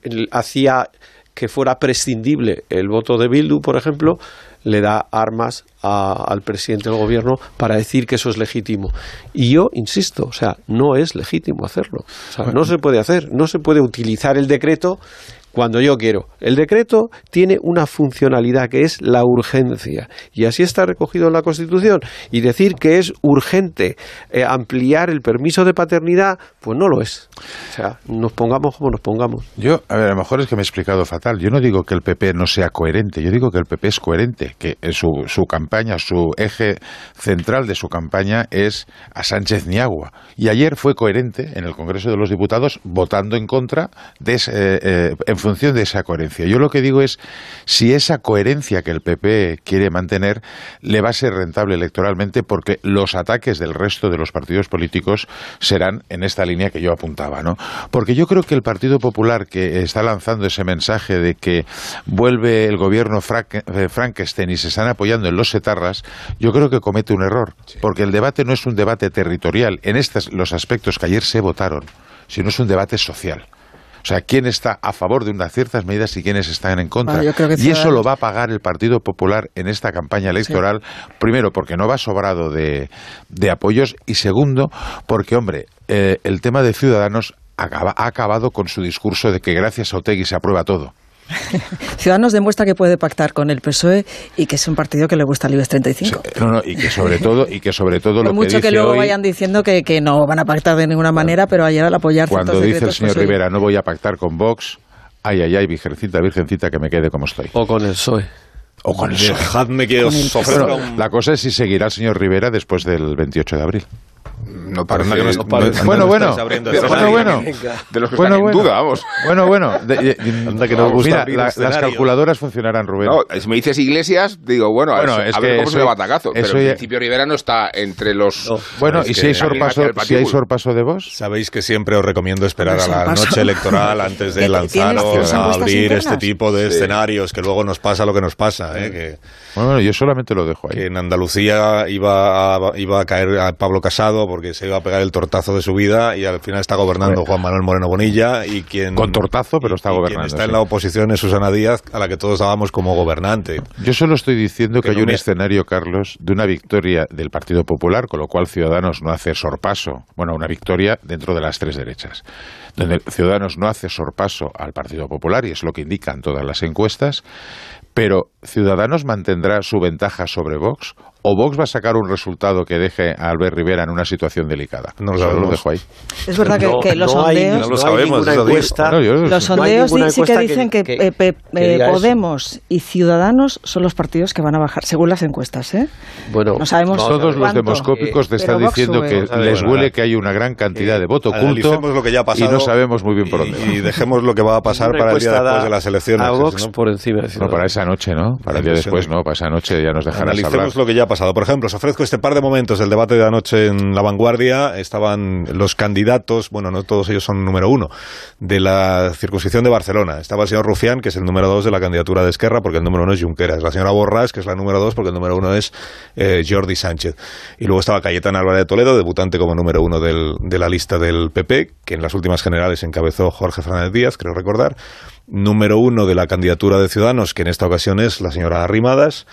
hacía que fuera prescindible el voto de Bildu, por ejemplo, le da armas a, al presidente del gobierno para decir que eso es legítimo. Y yo insisto, o sea, no es legítimo hacerlo. O sea, no se puede hacer, no se puede utilizar el decreto cuando yo quiero. El decreto tiene una funcionalidad que es la urgencia, y así está recogido en la Constitución. Y decir que es urgente eh, ampliar el permiso de paternidad, pues no lo es. O sea, nos pongamos como nos pongamos. Yo, a ver, a lo mejor es que me he explicado fatal. Yo no digo que el P P no sea coherente, yo digo que el P P es coherente, que su, su campaña, su eje central de su campaña es a Sánchez ni agua. Y ayer fue coherente en el Congreso de los Diputados votando en contra de ese, eh, eh, en función de esa coherencia. Yo lo que digo es, si esa coherencia que el P P quiere mantener le va a ser rentable electoralmente, porque los ataques del resto de los partidos políticos serán en esta línea que yo apuntaba, ¿no? Porque yo creo que el Partido Popular, que está lanzando ese mensaje de que vuelve el gobierno Frankenstein y se están apoyando en los etarras, yo creo que comete un error, sí. Porque el debate no es un debate territorial en estos los aspectos que ayer se votaron, sino es un debate social. O sea, quién está a favor de unas ciertas medidas y quiénes están en contra. Bueno, y eso lo va a pagar el Partido Popular en esta campaña electoral, sí. Primero, porque no va sobrado de, de apoyos, y segundo, porque, hombre, eh, el tema de Ciudadanos acaba, ha acabado con su discurso de que gracias a Otegi se aprueba todo. Ciudadanos demuestra que puede pactar con el P S O E y que es un partido que le gusta el IBEX treinta y cinco. Sí, no, no, y que sobre todo, y que sobre todo Por lo mucho que dice que luego hoy, vayan diciendo que, que no van a pactar de ninguna manera, pero ayer al apoyar cuando ciertos dice el señor pues, Rivera, no voy a pactar con Vox, ay, ay, ay, virgencita, virgencita, que me quede como estoy. O con el P S O E. O con el P S O E. Dejadme que os ofrezca un... La cosa es si seguirá el señor Rivera después del veintiocho de abril. No parece que no, bueno, bueno, bueno, bueno, de los que bueno, están bueno, en duda, vamos. Bueno, bueno, de, de, de, que nos gusta mira, la, las calculadoras funcionarán, Rubén. No, si me dices Iglesias, digo, bueno, bueno a, es a ver cómo eso, se le batacazo, pero ya... en principio Rivera no está entre los... No. Bueno, y si hay, sorpaso, si hay sorpaso de vos. Sabéis que siempre os recomiendo esperar a la noche electoral antes de lanzaros a abrir este tipo de sí. escenarios, que luego nos pasa lo que nos pasa, ¿eh? Que, bueno, yo solamente lo dejo ahí. Que en Andalucía iba a, iba a caer a Pablo Casado porque se iba a pegar el tortazo de su vida, y al final está gobernando Juan Manuel Moreno Bonilla, y quien con tortazo pero está y, gobernando. Quien está sí. en la oposición es Susana Díaz, a la que todos dábamos como gobernante. Yo solo estoy diciendo que, que hay no un me... escenario, Carlos, de una victoria del Partido Popular, con lo cual Ciudadanos no hace sorpaso, bueno, una victoria dentro de las tres derechas, donde Ciudadanos no hace sorpaso al Partido Popular, y es lo que indican todas las encuestas, pero ¿Ciudadanos mantendrá su ventaja sobre Vox? ¿O Vox va a sacar un resultado que deje a Albert Rivera en una situación delicada? No lo, sabemos. lo dejo ahí. Es verdad que, no, que los no sondeos... Hay, no lo sabemos, no encuesta, bueno, yo, los sondeos no sí que dicen que, que, que, que eh, Podemos eso. y Ciudadanos son los partidos que van a bajar, según las encuestas, ¿eh? Bueno, no sabemos todos los demoscópicos eh, te están diciendo que sube. les huele que hay una gran cantidad eh, de voto oculto lo que ya ha pasado, y no sabemos muy bien por dónde. Y, y dejemos lo que va a pasar para el día después de las elecciones. A Vox ¿no? por encima de No, para esa noche, ¿no? Para el día después, no. Para esa noche ya nos dejarás Analicemos hablar. lo que ya ha pasado. Por ejemplo, os ofrezco este par de momentos del debate de anoche en La Vanguardia. Estaban los candidatos, bueno, no todos ellos son número uno, de la circunscripción de Barcelona. Estaba el señor Rufián, que es el número dos de la candidatura de Esquerra, porque el número uno es Junqueras. La señora Borràs, que es la número dos, porque el número uno es eh, Jordi Sánchez. Y luego estaba Cayetana Álvarez de Toledo, debutante como número uno del, de la lista del P P, que en las últimas generales encabezó Jorge Fernández Díaz, creo recordar. Número uno de la candidatura de Ciudadanos, que en esta ocasión es la señora Arrimadas.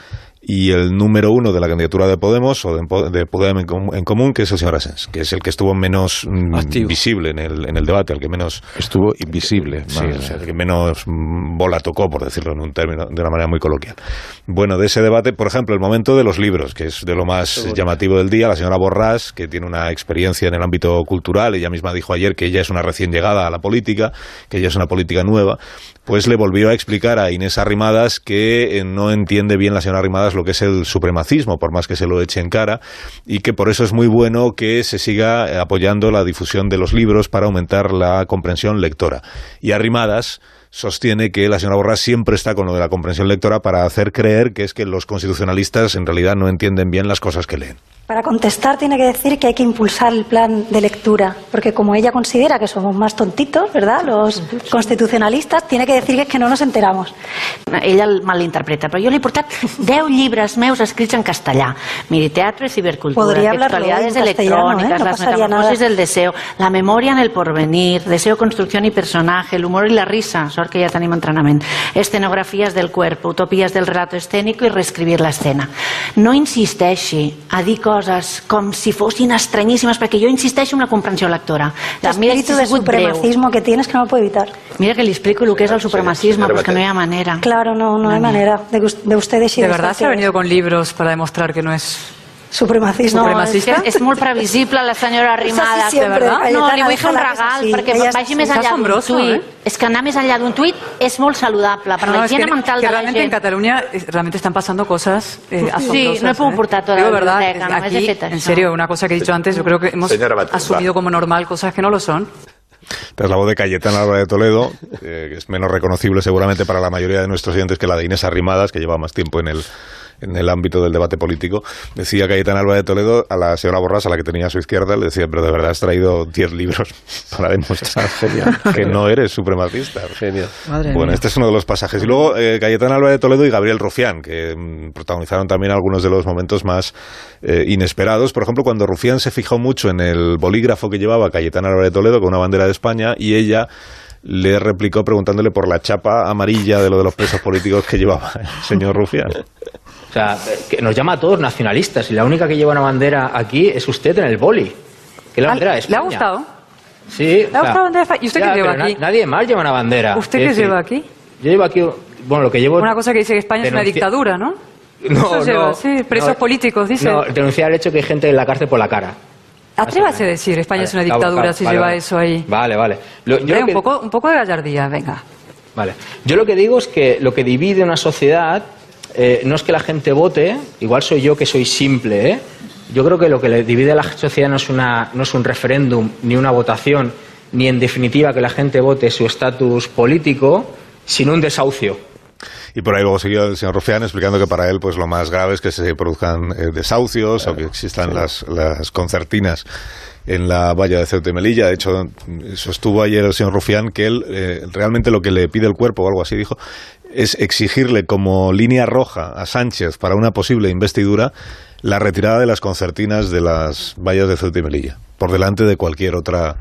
y el número uno de la candidatura de Podemos, o de, de Podemos en Común, que es el señor Asens, que es el que estuvo menos mm, visible en el, en el debate, el que menos... Estuvo invisible. Sí, o sea, el que menos mm, bola tocó, por decirlo en un término, de una manera muy coloquial. Bueno, de ese debate, por ejemplo, el momento de los libros, que es de lo más llamativo del día. La señora Borràs, que tiene una experiencia en el ámbito cultural, ella misma dijo ayer que ella es una recién llegada a la política, que ella es una política nueva, pues le volvió a explicar a Inés Arrimadas que eh, no entiende bien la señora Arrimadas lo que es el supremacismo, por más que se lo eche en cara, y que por eso es muy bueno que se siga apoyando la difusión de los libros para aumentar la comprensión lectora. Y Arrimadas sostiene que la señora Borràs siempre está con lo de la comprensión lectora para hacer creer que es que los constitucionalistas en realidad no entienden bien las cosas que leen. Para contestar tiene que decir que hay que impulsar el plan de lectura, porque como ella considera que somos más tontitos, ¿verdad?, los constitucionalistas, tiene que decir que es que no nos enteramos. Ella el malinterpreta, però jo li he portat deu llibres meus escrits en castellà. Miri, teatro y cibercultura, textualidades electrónicas, ¿eh? No las metamorfosis del deseo, la memoria en el porvenir, deseo, construcción y personaje, el humor y la risa, sort que ja tenim entrenament, escenografías del cuerpo, utopías del relato escénico y reescribir la escena. No insisteixi a dir coses com si fossin estranyíssimes, perquè jo insisteixo en la comprensió lectora. El espíritu de supremacismo que tienes que no lo puedo evitar. Mira que le explico lo que es el supremacismo, pues que no hay manera. Claro, no, no hay manera de, de ustedes y de de verdad se ha venido con libros para demostrar que no es supremacista. No, és, és molt previsible la senyora Arrimadas, de verdad. No, li vull fer un regal perquè vagi més enllà d'un tuit. ¿eh? És que anar més enllà d'un tuit és molt saludable per no, la no, higiene que, mental que de la realmente gent. En Cataluña realmente están pasando cosas eh, asombrosas. Sí, no he pogut portar toda la verdad, biblioteca, no aquí, he fet en això. serio, una cosa que he dicho antes, yo creo que hemos Señora, asumido como normal cosas que no lo son. Tras la voz de Cayetana Álvarez de Toledo, eh, que es menos reconocible seguramente para la mayoría de nuestros oyentes que la de Inés Arrimadas, que lleva más tiempo en el en el ámbito del debate político, decía Cayetana Álvarez de Toledo a la señora Borràs, a la que tenía a su izquierda, le decía, pero de verdad has traído diez libros para demostrar genial, que no eres supremacista. Genial. Madre bueno, mía. Este es uno de los pasajes. Y luego eh, Cayetana Álvarez de Toledo y Gabriel Rufián, que mm, protagonizaron también algunos de los momentos más eh, inesperados. Por ejemplo, cuando Rufián se fijó mucho en el bolígrafo que llevaba Cayetana Álvarez de Toledo con una bandera de España, y ella le replicó preguntándole por la chapa amarilla de lo de los presos políticos que llevaba el señor Rufián. O sea, que nos llama a todos nacionalistas y la única que lleva una bandera aquí es usted en el boli. Que es la bandera de España. ¿Le ha gustado? Sí. ¿Le ha gustado la bandera de España? ¿Y usted ya, qué lleva pero aquí? Na nadie más lleva una bandera. ¿Usted qué lleva aquí? Yo llevo aquí, bueno, lo que llevo... Una cosa que dice que España es una dictadura, ¿no? No, Eso lleva, no. sí, presos no, políticos, dice. No, denunciar el hecho que hay gente en la cárcel por la cara. Atrévase a decir, España vale, es una dictadura vale, si vale, lleva vale. eso ahí. Vale, vale. Lo, Hombre, yo lo que... un, poco, un poco de gallardía, venga. Vale. Yo lo que digo es que lo que divide una sociedad eh, no es que la gente vote, igual soy yo que soy simple, ¿eh? Yo creo que lo que le divide a la sociedad no es, una, no es un referéndum, ni una votación, ni en definitiva que la gente vote su estatus político, sino un desahucio. Y por ahí luego siguió el señor Rufián explicando que para él pues lo más grave es que se produzcan eh, desahucios claro, o que existan sí. las, las concertinas en la valla de Ceuta y Melilla. De hecho, sostuvo ayer el señor Rufián que él eh, realmente lo que le pide el cuerpo, o algo así dijo, es exigirle como línea roja a Sánchez para una posible investidura la retirada de las concertinas de las vallas de Ceuta y Melilla, por delante de cualquier otra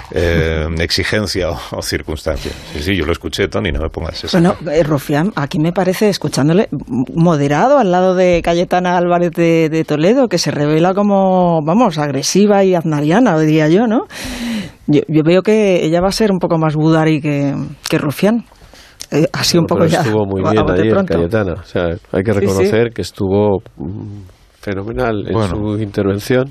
eh, exigencia o, o circunstancia. Sí, sí, yo lo escuché, Tony, no me pongas eso. Bueno, eh, Rufián, aquí me parece, escuchándole, moderado al lado de Cayetana Álvarez de, de Toledo, que se revela como, vamos, agresiva y aznariana, diría yo, ¿no? Yo, yo veo que ella va a ser un poco más budari que, que Rufián. Eh, así un poco pero ya. Estuvo muy bien ayer, Cayetana. O sea, hay que reconocer sí, sí. que estuvo fenomenal en bueno. su intervención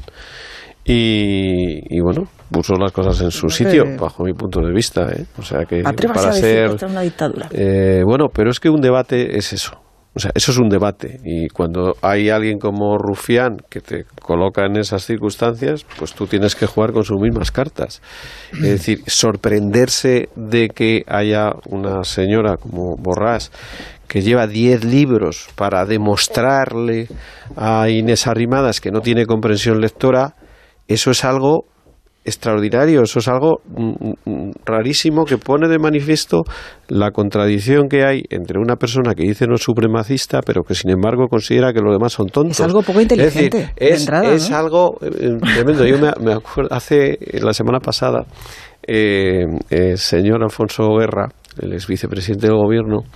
y, y bueno, puso las cosas en su sitio, eh, bajo mi punto de vista, ¿eh? O sea que para a ser decir una dictadura. Eh, bueno, pero es que un debate es eso. O sea, eso es un debate y cuando hay alguien como Rufián que te coloca en esas circunstancias, pues tú tienes que jugar con sus mismas cartas. Es decir, sorprenderse de que haya una señora como Borràs que lleva diez libros para demostrarle a Inés Arrimadas que no tiene comprensión lectora, eso es algo extraordinario, eso es algo mm, rarísimo que pone de manifiesto la contradicción que hay entre una persona que dice no es supremacista pero que sin embargo considera que los demás son tontos. Es algo poco inteligente. Es, decir, es, entrada, es ¿no? algo eh, tremendo. Yo me, me acuerdo, hace la semana pasada eh, el señor Alfonso Guerra, el ex vicepresidente del gobierno,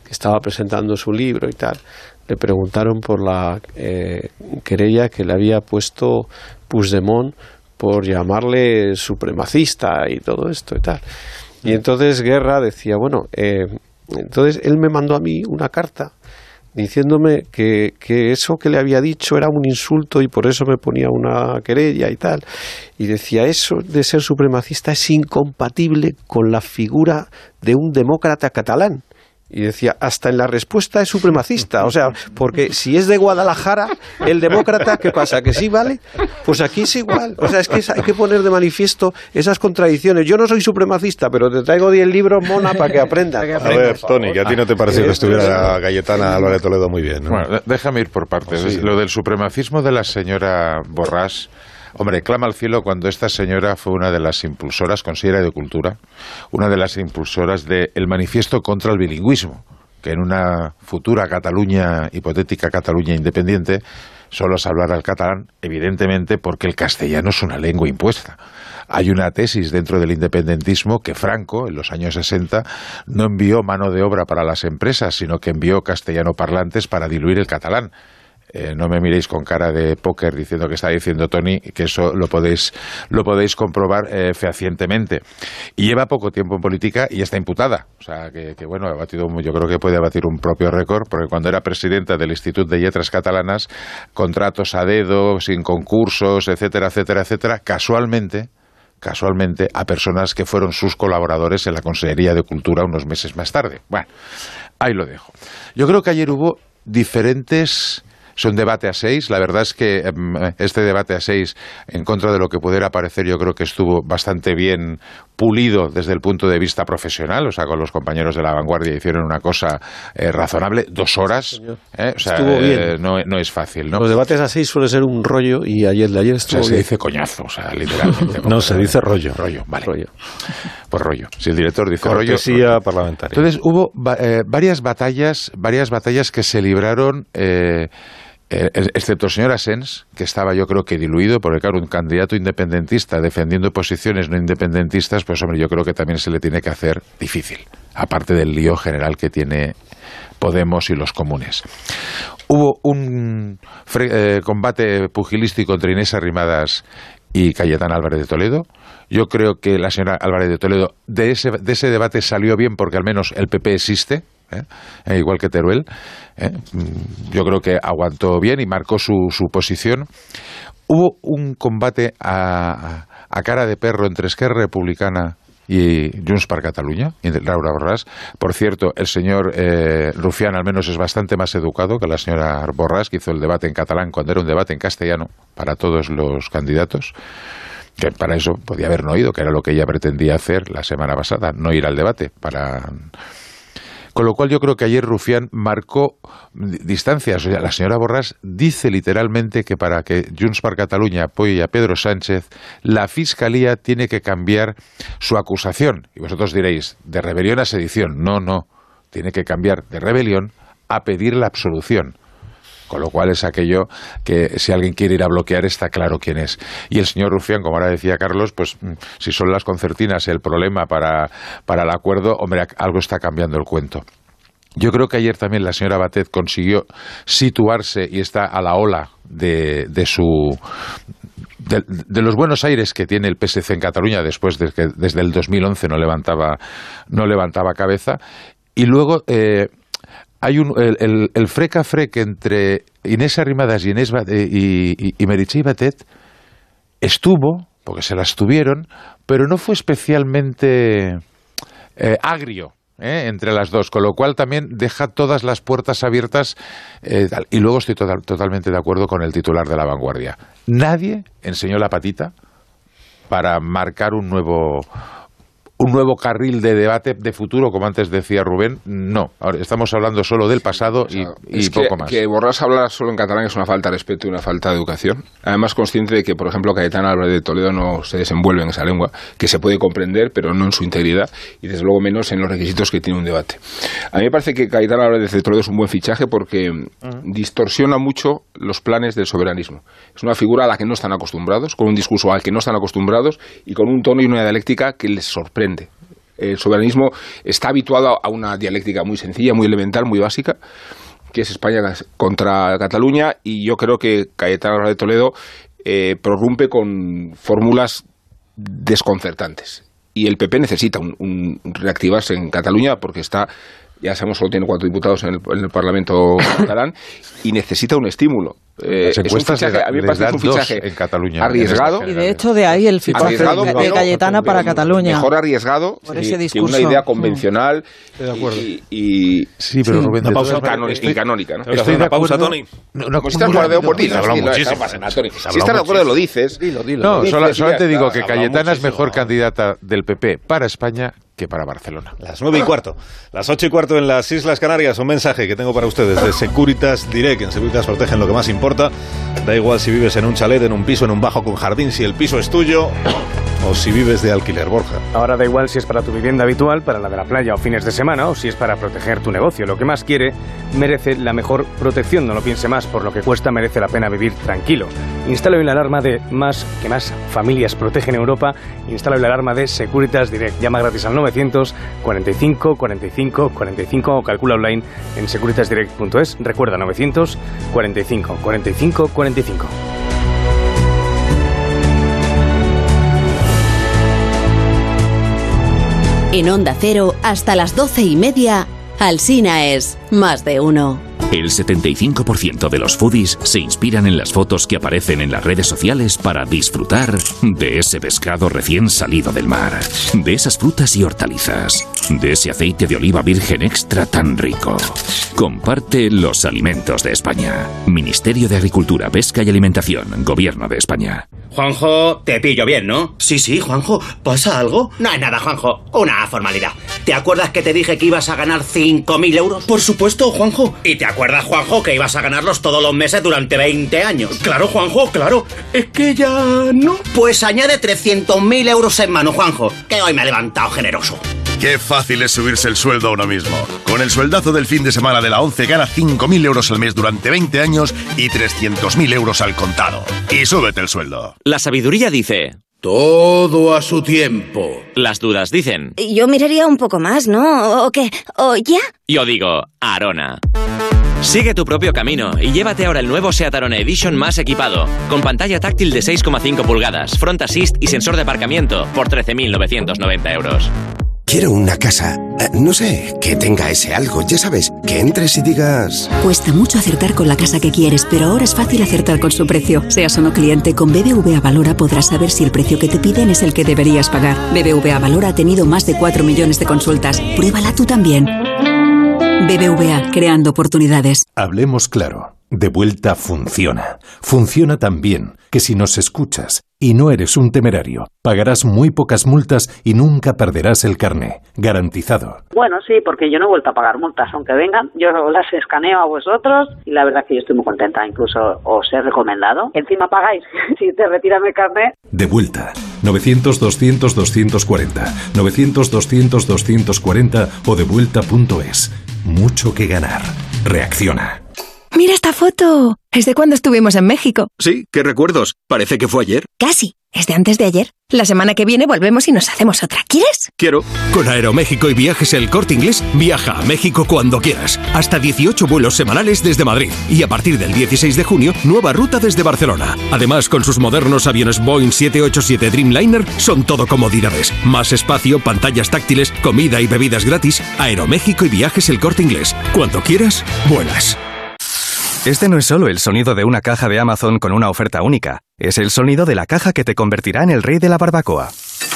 que estaba presentando su libro y tal, le preguntaron por la eh, querella que le había puesto Puigdemont por llamarle supremacista y todo esto y tal. Y entonces Guerra decía, bueno, eh, entonces él me mandó a mí una carta diciéndome que, que eso que le había dicho era un insulto y por eso me ponía una querella y tal. Y decía, eso de ser supremacista es incompatible con la figura de un demócrata catalán. Y decía, hasta en la respuesta es supremacista. O sea, porque si es de Guadalajara, el demócrata, ¿qué pasa? ¿Que sí vale? Pues aquí es igual. O sea, es que hay que poner de manifiesto esas contradicciones. Yo no soy supremacista, pero te traigo diez libros, mona, para que aprendas. A ver, Tony, que a ti no te pareció que estuviera Cayetana Álvarez de Toledo muy bien, ¿no? Bueno, déjame ir por partes. Sí. Lo del supremacismo de la señora Borràs, hombre, clama al cielo cuando esta señora fue una de las impulsoras, consejera de Cultura, una de las impulsoras del manifiesto contra el bilingüismo, que en una futura Cataluña, hipotética Cataluña independiente, solo se hablará el catalán, evidentemente porque el castellano es una lengua impuesta. Hay una tesis dentro del independentismo que Franco, en los años sesenta, no envió mano de obra para las empresas, sino que envió castellano parlantes para diluir el catalán. Eh, no me miréis con cara de póker diciendo que está diciendo Tony, que eso lo podéis lo podéis comprobar eh, fehacientemente. Y lleva poco tiempo en política y está imputada. O sea, que, que bueno, ha batido, yo creo que puede batir un propio récord, porque cuando era presidenta del Institut de Lletres Catalanas, contratos a dedo, sin concursos, etcétera, etcétera, etcétera, casualmente... casualmente a personas que fueron sus colaboradores en la Consejería de Cultura unos meses más tarde. Bueno, ahí lo dejo. Yo creo que ayer hubo diferentes... Es un debate a seis. La verdad es que este debate a seis, en contra de lo que pudiera parecer, yo creo que estuvo bastante bien pulido desde el punto de vista profesional. O sea, con los compañeros de La Vanguardia hicieron una cosa eh, razonable. Dos horas. ¿eh? O sea, estuvo bien. Eh, no, no es fácil, ¿no? Los debates a seis suele ser un rollo y ayer de ayer estuvo o sea, bien. se dice coñazo, o sea, literalmente. No, se dice rollo. Rollo, vale. Rollo. Pues rollo. Si el director dice Cortesía rollo... parlamentaria. Entonces hubo eh, varias batallas, varias batallas que se libraron... Eh, Eh, excepto el señor Asens, que estaba yo creo que diluido, porque claro, un candidato independentista defendiendo posiciones no independentistas, pues hombre, yo creo que también se le tiene que hacer difícil, aparte del lío general que tiene Podemos y los comunes. Hubo un eh, combate pugilístico entre Inés Arrimadas y Cayetana Álvarez de Toledo. Yo creo que la señora Álvarez de Toledo de ese, de ese debate salió bien, porque al menos el P P existe. ¿Eh? Eh, igual que Teruel, ¿eh? Yo creo que aguantó bien y marcó su, su posición. Hubo un combate a, a cara de perro entre Esquerra Republicana y Junts per Catalunya, y Laura Borràs. Por cierto, el señor eh, Rufián al menos es bastante más educado que la señora Borràs, que hizo el debate en catalán cuando era un debate en castellano para todos los candidatos, que para eso podía haber no oído, que era lo que ella pretendía hacer la semana pasada, no ir al debate, para... Con lo cual yo creo que ayer Rufián marcó distancias. O sea, la señora Borràs dice literalmente que para que Junts per Catalunya apoye a Pedro Sánchez, la Fiscalía tiene que cambiar su acusación. Y vosotros diréis, de rebelión a sedición. No, no. Tiene que cambiar de rebelión a pedir la absolución. Con lo cual es aquello que si alguien quiere ir a bloquear está claro quién es. Y el señor Rufián, como ahora decía Carlos, pues si son las concertinas el problema para, para el acuerdo, hombre, algo está cambiando el cuento. Yo creo que ayer también la señora Batet consiguió situarse y está a la ola de, de su... De, de los buenos aires que tiene el P S C en Cataluña después de que desde el dos mil once no levantaba, no levantaba cabeza. Y luego... Eh, Hay un, el, el, el freca frec entre Inés Arrimadas y, Inés, y, y, y Meritxell Batet estuvo, porque se las tuvieron, pero no fue especialmente eh, agrio eh, entre las dos, con lo cual también deja todas las puertas abiertas. Eh, tal. Y luego estoy total, totalmente de acuerdo con el titular de La Vanguardia. Nadie enseñó la patita para marcar un nuevo... un nuevo carril de debate de futuro, como antes decía Rubén. No, ahora estamos hablando solo del pasado y, o sea, y poco que, más. Que Borràs hablar solo en catalán es una falta de respeto y una falta de educación. Además, consciente de que, por ejemplo, Cayetana Álvarez de Toledo no se desenvuelve en esa lengua, que se puede comprender, pero no en su integridad, y desde luego menos en los requisitos que tiene un debate. A mí me parece que Cayetana Álvarez de Toledo es un buen fichaje porque uh-huh. distorsiona mucho los planes del soberanismo. Es una figura a la que no están acostumbrados, con un discurso al que no están acostumbrados y con un tono y una dialéctica que les sorprende. El soberanismo está habituado a una dialéctica muy sencilla, muy elemental, muy básica, que es España contra Cataluña, y yo creo que Cayetano Álvarez de Toledo eh, prorrumpe con fórmulas desconcertantes. Y el P P necesita un, un reactivarse en Cataluña porque está, ya sabemos, solo tiene cuatro diputados en el, en el Parlamento catalán y necesita un estímulo. Eh, Las encuestas es un fichaje, a mí me parece un fichaje en Cataluña, arriesgado. Y de hecho de ahí el fichaje de, de Cayetana para Cataluña. Mejor arriesgado por que, ese que una idea convencional de acuerdo. y, y sí, pero sí, Rubén, una pausa estoy, estoy, canónica, ¿no? Estoy de pausa, Tony. No, no, pues si estás de acuerdo por ti, no, hablamos no, muchísimo. no pasa nada, Tony. Si estás de acuerdo lo dices. Dilo, dilo. No, dices, sola, solamente digo está, que Cayetana es mejor candidata del P P para España que para Barcelona. Las nueve y cuarto, las ocho y cuarto en las Islas Canarias. Un mensaje que tengo para ustedes de Securitas Direct. En Securitas protegen lo que más importa. Da igual si vives en un chalet, en un piso, en un bajo con jardín, si el piso es tuyo o si vives de alquiler, Borja. Ahora da igual si es para tu vivienda habitual, para la de la playa o fines de semana, o si es para proteger tu negocio. Lo que más quiere merece la mejor protección. No lo piense más, por lo que cuesta merece la pena vivir tranquilo. Instala hoy la alarma de más que más familias protegen en Europa. Instala hoy la alarma de Securitas Direct. Llama gratis al novecientos cuarenta y cinco cuarenta y cinco cuarenta y cinco o calcula online en securitas direct punto es. Recuerda, novecientos cuarenta y cinco cuarenta y cinco cuarenta y cinco. En Onda Cero, hasta las doce y media, Alsina es Más de Uno. El setenta y cinco por ciento de los foodies se inspiran en las fotos que aparecen en las redes sociales para disfrutar de ese pescado recién salido del mar, de esas frutas y hortalizas, de ese aceite de oliva virgen extra tan rico. Comparte los alimentos de España. Ministerio de Agricultura, Pesca y Alimentación, Gobierno de España. Juanjo, te pillo bien, ¿no? Sí, sí, Juanjo. ¿Pasa algo? No es nada, Juanjo. Una formalidad. ¿Te acuerdas que te dije que ibas a ganar cinco mil euros? Por supuesto, Juanjo. ¿Y te acuerdas, Juanjo, que ibas a ganarlos todos los meses durante veinte años? Claro, Juanjo, claro. Es que ya no. Pues añade trescientos mil euros en mano, Juanjo, que hoy me he levantado generoso. Qué fácil es subirse el sueldo a uno mismo. Con el sueldazo del fin de semana de la ONCE gana cinco mil euros al mes durante veinte años y trescientos mil euros al contado. Y súbete el sueldo. La sabiduría dice... todo a su tiempo. Las dudas dicen... yo miraría un poco más, ¿no? ¿O qué? ¿O ya? Yo digo, Arona. Sigue tu propio camino y llévate ahora el nuevo Seat Arona Edition más equipado, con pantalla táctil de seis coma cinco pulgadas, front assist y sensor de aparcamiento por trece mil novecientos noventa euros. Quiero una casa, eh, no sé, que tenga ese algo, ya sabes, que entres y digas... Cuesta mucho acertar con la casa que quieres, pero ahora es fácil acertar con su precio. Seas o no cliente, con B B V A Valora podrás saber si el precio que te piden es el que deberías pagar. B B V A Valora ha tenido más de cuatro millones de consultas. Pruébala tú también. B B V A, creando oportunidades. Hablemos claro. De vuelta funciona. Funciona tan bien que si nos escuchas y no eres un temerario, pagarás muy pocas multas y nunca perderás el carné. Garantizado. Bueno, sí, porque yo no he vuelto a pagar multas, aunque vengan. Yo las escaneo a vosotros y la verdad es que yo estoy muy contenta. Incluso os he recomendado. Encima pagáis si te retiran el carné. De vuelta. novecientos doscientos doscientos cuarenta. novecientos doscientos doscientos cuarenta o devuelta punto es. Mucho que ganar. Reacciona. ¡Mira esta foto! Es de cuando estuvimos en México. Sí, qué recuerdos. Parece que fue ayer. Casi. Es de antes de ayer. La semana que viene volvemos y nos hacemos otra. ¿Quieres? Quiero. Con Aeroméxico y Viajes El Corte Inglés, viaja a México cuando quieras. Hasta dieciocho vuelos semanales desde Madrid. Y a partir del dieciséis de junio, nueva ruta desde Barcelona. Además, con sus modernos aviones Boeing siete ochenta y siete Dreamliner, son todo comodidades. Más espacio, pantallas táctiles, comida y bebidas gratis. Aeroméxico y Viajes El Corte Inglés. Cuando quieras, vuelas. Este no es solo el sonido de una caja de Amazon con una oferta única. Es el sonido de la caja que te convertirá en el rey de la barbacoa.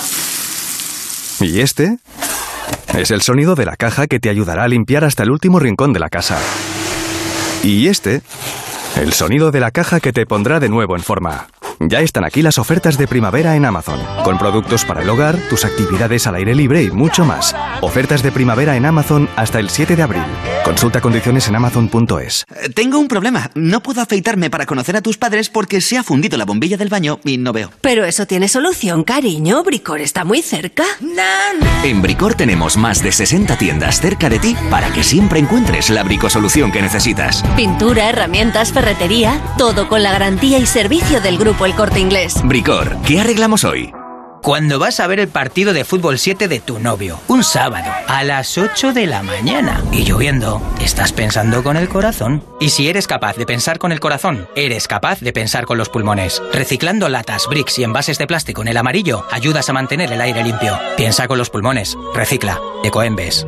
Y este es el sonido de la caja que te ayudará a limpiar hasta el último rincón de la casa. Y este, el sonido de la caja que te pondrá de nuevo en forma. Ya están aquí las ofertas de primavera en Amazon, con productos para el hogar, tus actividades al aire libre y mucho más. Ofertas de primavera en Amazon hasta el siete de abril. Consulta condiciones en amazon punto es. Tengo un problema. No puedo afeitarme para conocer a tus padres porque se ha fundido la bombilla del baño y no veo. Pero eso tiene solución, cariño. Bricor está muy cerca. En Bricor tenemos más de sesenta tiendas cerca de ti para que siempre encuentres la bricosolución que necesitas. Pintura, herramientas, ferretería, todo con la garantía y servicio del grupo El Corte Inglés. Bricor, ¿qué arreglamos hoy? Cuando vas a ver el partido de fútbol siete de tu novio, un sábado, a las ocho de la mañana, y lloviendo, estás pensando con el corazón. Y si eres capaz de pensar con el corazón, eres capaz de pensar con los pulmones. Reciclando latas, bricks y envases de plástico en el amarillo, ayudas a mantener el aire limpio. Piensa con los pulmones. Recicla. Ecoembes.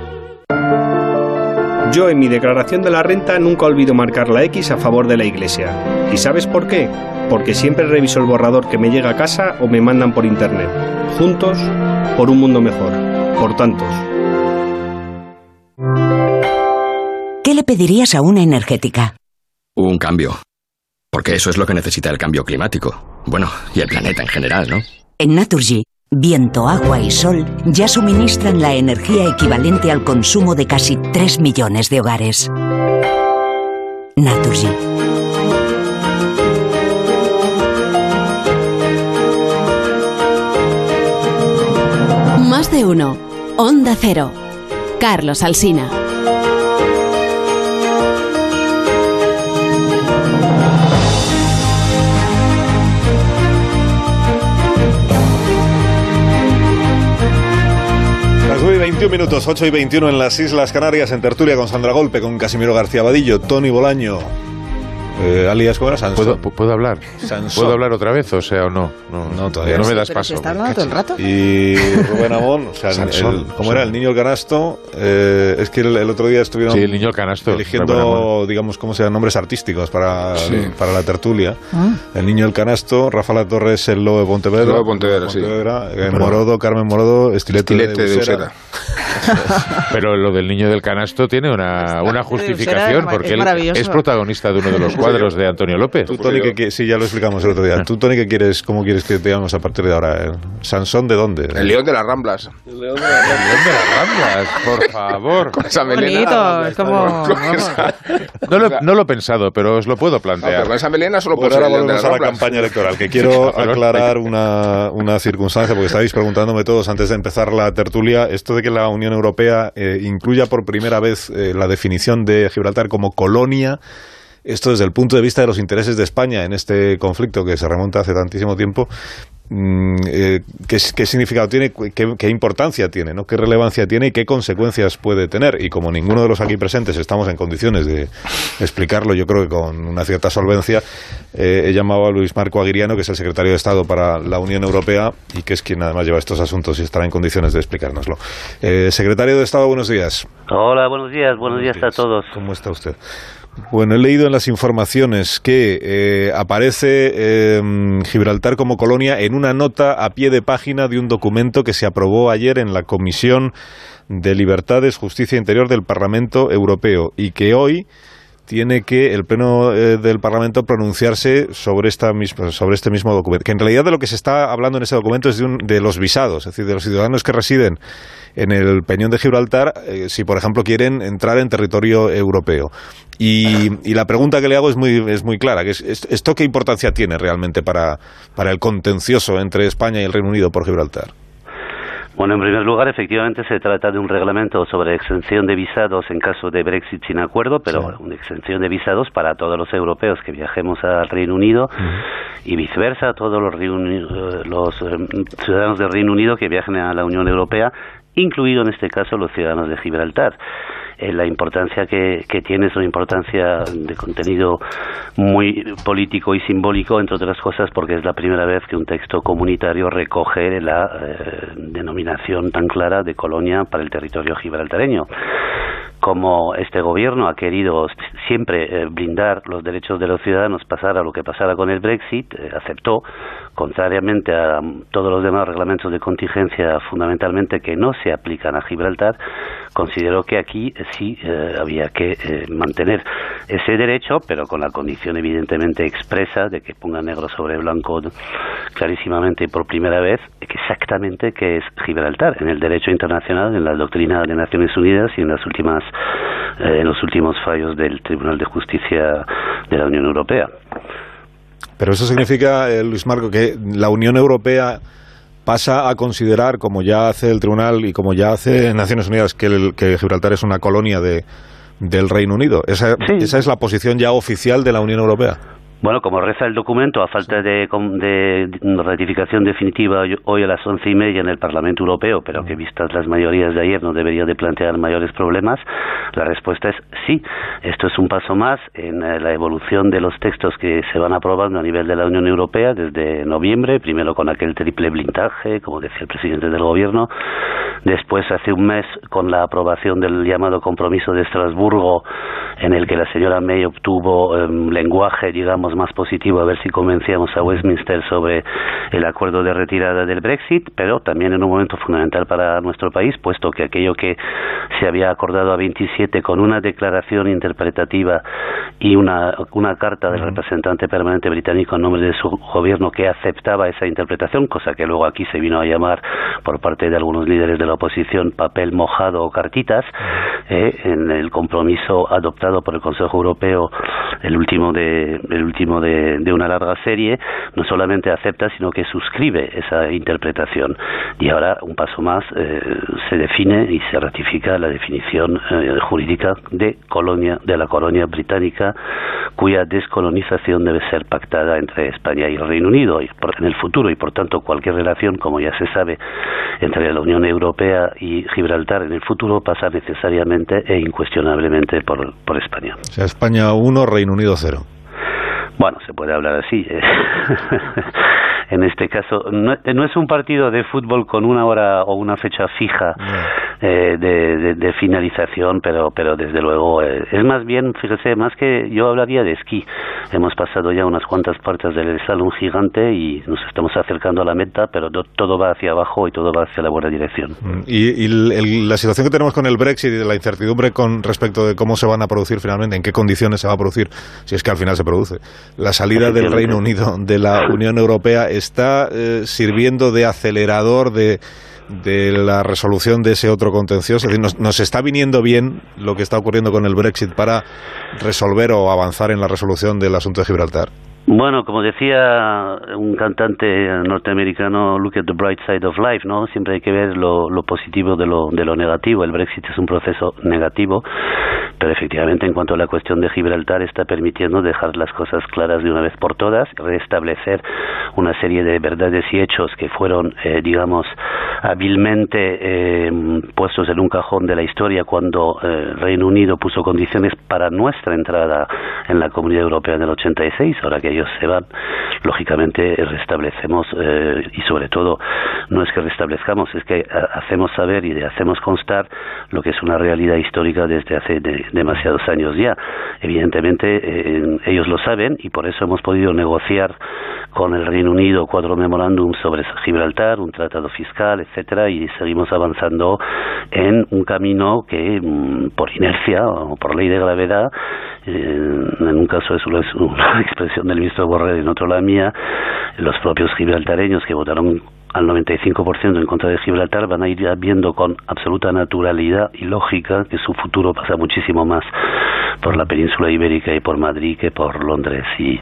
Yo en mi declaración de la renta nunca olvido marcar la X a favor de la Iglesia. ¿Y sabes por qué? Porque siempre reviso el borrador que me llega a casa o me mandan por internet. Juntos, por un mundo mejor. Por tantos. ¿Qué le pedirías a una energética? Un cambio. Porque eso es lo que necesita el cambio climático. Bueno, y el planeta en general, ¿no? En Naturgy, viento, agua y sol ya suministran la energía equivalente al consumo de casi tres millones de hogares. Naturgy. Más de uno. Onda Cero. Carlos Alsina. Las nueve y veintiún minutos, ocho y veintiuno en las Islas Canarias, en tertulia con Sandra Golpe, con Casimiro García Vadillo, Tony Bolaño, eh, alias, ¿cómo era? Sansón. ¿Puedo, ¿Puedo hablar? Sansón. ¿Puedo hablar otra vez, o sea, o no? No, no todavía no no me das ¿Pero paso. se está hablando todo el rato? Y Rubén Amón, o sea, Sansón, el, ¿cómo era? El niño el canasto. Eh, es que el, el otro día estuvieron Sí, el niño el canasto. eligiendo, digamos, ¿cómo se llaman? Nombres artísticos para, Sí. para la tertulia. Ah. El niño el canasto, Rafa La Torres, el lobo de Pontevedra. El lobo de Pontevedra, sí. eh, Morodo, Carmen Morodo, Estilete, Estilete de de Usera. Pero lo del niño del canasto tiene una, una justificación, Usera porque es él maravilloso. es protagonista de uno de los cuadros de Antonio López. Tú, Tony, que, que, sí, ya lo explicamos el otro día. Tú, Tony, ¿qué quieres, ¿cómo quieres que te llamemos a partir de ahora? ¿El ¿Sansón de dónde? El león de las Ramblas. El león de las Ramblas, por favor. Con esa melena. Bonito, es como... Con esa- No lo, no lo he pensado, pero os lo puedo No, plantear. pero con esa melena solo Bueno, puede ser ahora el león de volvemos las a la Ramblas. campaña electoral, que quiero aclarar una, una circunstancia, porque estáis preguntándome todos antes de empezar la tertulia, esto de que la Unión Europea eh, incluya por primera vez eh, la definición de Gibraltar como colonia. Esto desde el punto de vista de los intereses de España en este conflicto que se remonta hace tantísimo tiempo, eh, ¿qué, ¿qué significado tiene, qué, qué importancia tiene, ¿no? qué relevancia tiene y qué consecuencias puede tener? Y como ninguno de los aquí presentes estamos en condiciones de explicarlo, yo creo que con una cierta solvencia, eh, he llamado a Luis Marco Aguiriano, que es el secretario de Estado para la Unión Europea y que es quien además lleva estos asuntos y estará en condiciones de explicárnoslo. Eh, secretario de Estado, buenos días. Hola, buenos días, buenos, buenos días, días a todos. ¿Cómo está usted? Bueno, he leído en las informaciones que eh, aparece eh, Gibraltar como colonia en una nota a pie de página de un documento que se aprobó ayer en la Comisión de Libertades, Justicia e Interior del Parlamento Europeo y que hoy tiene que el Pleno eh, del Parlamento pronunciarse sobre esta misma, sobre este mismo documento. Que en realidad de lo que se está hablando en ese documento es de, un, de los visados, es decir, de los ciudadanos que residen en el Peñón de Gibraltar, eh, si por ejemplo quieren entrar en territorio europeo. Y, y la pregunta que le hago es muy, es muy clara, que es, ¿esto qué importancia tiene realmente para, para el contencioso entre España y el Reino Unido por Gibraltar? Bueno, en primer lugar, efectivamente se trata de un reglamento sobre exención de visados en caso de Brexit sin acuerdo, pero sí. Una exención de visados para todos los europeos que viajemos al Reino Unido uh-huh. y viceversa, todos los, los eh, ciudadanos del Reino Unido que viajen a la Unión Europea, incluido en este caso los ciudadanos de Gibraltar. Eh, la importancia que, que tiene es una importancia de contenido muy político y simbólico, entre otras cosas porque es la primera vez que un texto comunitario recoge la eh, denominación tan clara de colonia para el territorio gibraltareño. Como este gobierno ha querido siempre eh, blindar los derechos de los ciudadanos, pasara lo que pasara con el Brexit, eh, aceptó, contrariamente a todos los demás reglamentos de contingencia fundamentalmente que no se aplican a Gibraltar, consideró que aquí eh, sí eh, había que eh, mantener ese derecho, pero con la condición evidentemente expresa de que ponga negro sobre blanco clarísimamente y por primera vez exactamente qué es Gibraltar en el derecho internacional, en la doctrina de Naciones Unidas y en las últimas eh, en los últimos fallos del Tribunal de Justicia de la Unión Europea. Pero eso significa, eh, Luis Marco, que la Unión Europea pasa a considerar, como ya hace el Tribunal y como ya hace Naciones Unidas, que, el, que Gibraltar es una colonia de, del Reino Unido. Esa, sí. esa es la posición ya oficial de la Unión Europea. Bueno, como reza el documento, a falta de, de ratificación definitiva hoy a las once y media en el Parlamento Europeo, pero que vistas las mayorías de ayer no debería de plantear mayores problemas, la respuesta es sí. Esto es un paso más en la evolución de los textos que se van aprobando a nivel de la Unión Europea desde noviembre, primero con aquel triple blindaje, como decía el presidente del Gobierno, después hace un mes con la aprobación del llamado compromiso de Estrasburgo, en el que la señora May obtuvo eh, lenguaje, digamos, más positivo, a ver si convencíamos a Westminster sobre el acuerdo de retirada del Brexit, pero también en un momento fundamental para nuestro país, puesto que aquello que se había acordado a veintisiete con una declaración interpretativa y una, una carta del representante permanente británico en nombre de su gobierno que aceptaba esa interpretación, cosa que luego aquí se vino a llamar por parte de algunos líderes de la oposición papel mojado o cartitas, eh, en el compromiso adoptado por el Consejo Europeo, el último de el último de, de una larga serie, no solamente acepta, sino que suscribe esa interpretación. Y ahora, un paso más, eh, se define y se ratifica la definición eh, jurídica de colonia, de la colonia británica, cuya descolonización debe ser pactada entre España y el Reino Unido y por, en el futuro, y por tanto cualquier relación, como ya se sabe, entre la Unión Europea y Gibraltar en el futuro pasa necesariamente e incuestionablemente por, por España. O sea, España uno, Reino Unido cero. Bueno, se puede hablar así. Eh. En este caso, no, no es un partido de fútbol con una hora o una fecha fija eh, de, de, de finalización, pero pero desde luego eh, es más bien, fíjese, más que yo hablaría de esquí. Hemos pasado ya unas cuantas partes del salón gigante y nos estamos acercando a la meta, pero do, todo va hacia abajo y todo va hacia la buena dirección. Y, y el, el, la situación que tenemos con el Brexit y de la incertidumbre con respecto de cómo se van a producir finalmente, en qué condiciones se va a producir, si es que al final se produce, la salida del Reino Unido de la Unión Europea, está eh, sirviendo de acelerador de, de la resolución de ese otro contencioso. Es decir, nos, nos está viniendo bien lo que está ocurriendo con el Brexit para resolver o avanzar en la resolución del asunto de Gibraltar. Bueno, como decía un cantante norteamericano, look at the bright side of life, ¿no? Siempre hay que ver lo, lo positivo de lo, de lo negativo. El Brexit es un proceso negativo, pero efectivamente en cuanto a la cuestión de Gibraltar está permitiendo dejar las cosas claras de una vez por todas, restablecer una serie de verdades y hechos que fueron, eh, digamos, hábilmente eh, puestos en un cajón de la historia cuando eh, Reino Unido puso condiciones para nuestra entrada en la Comunidad Europea en el ochenta y seis. Ahora que ellos se van, lógicamente restablecemos eh, y sobre todo no es que restablezcamos, es que hacemos saber y hacemos constar lo que es una realidad histórica desde hace de, demasiados años ya. Evidentemente eh, ellos lo saben y por eso hemos podido negociar con el Reino Unido cuatro memorándums sobre Gibraltar, un tratado fiscal, etcétera, y seguimos avanzando en un camino que mm, por inercia o por ley de gravedad, eh, en un caso es una expresión del ministro Borrell y en otro la mía, los propios gibraltareños que votaron al noventa y cinco por ciento en contra de Gibraltar van a ir viendo con absoluta naturalidad y lógica que su futuro pasa muchísimo más por la península ibérica y por Madrid que por Londres y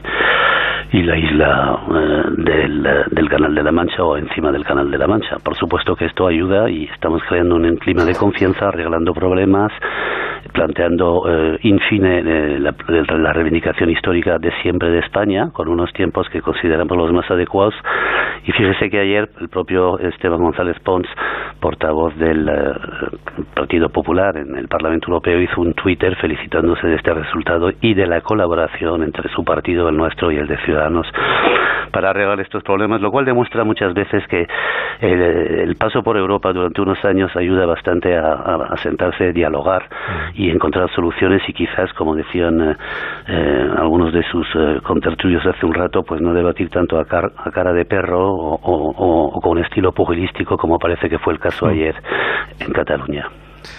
y la isla eh, del, del Canal de la Mancha o encima del Canal de la Mancha. Por supuesto que esto ayuda y estamos creando un clima de confianza, arreglando problemas, planteando eh, in fine eh, la, la reivindicación histórica de siempre de España, con unos tiempos que consideramos los más adecuados. Y fíjese que ayer el propio Esteban González Pons, portavoz del eh, Partido Popular en el Parlamento Europeo, hizo un Twitter felicitándose de este resultado y de la colaboración entre su partido, el nuestro y el de Ciudadanos para arreglar estos problemas, lo cual demuestra muchas veces que el, el paso por Europa durante unos años ayuda bastante a, a, a sentarse, dialogar y encontrar soluciones y quizás, como decían eh, eh, algunos de sus eh, contertulios hace un rato, pues no debatir tanto a, car a cara de perro o, o, o, o con un estilo pugilístico como parece que fue el caso ayer en Cataluña.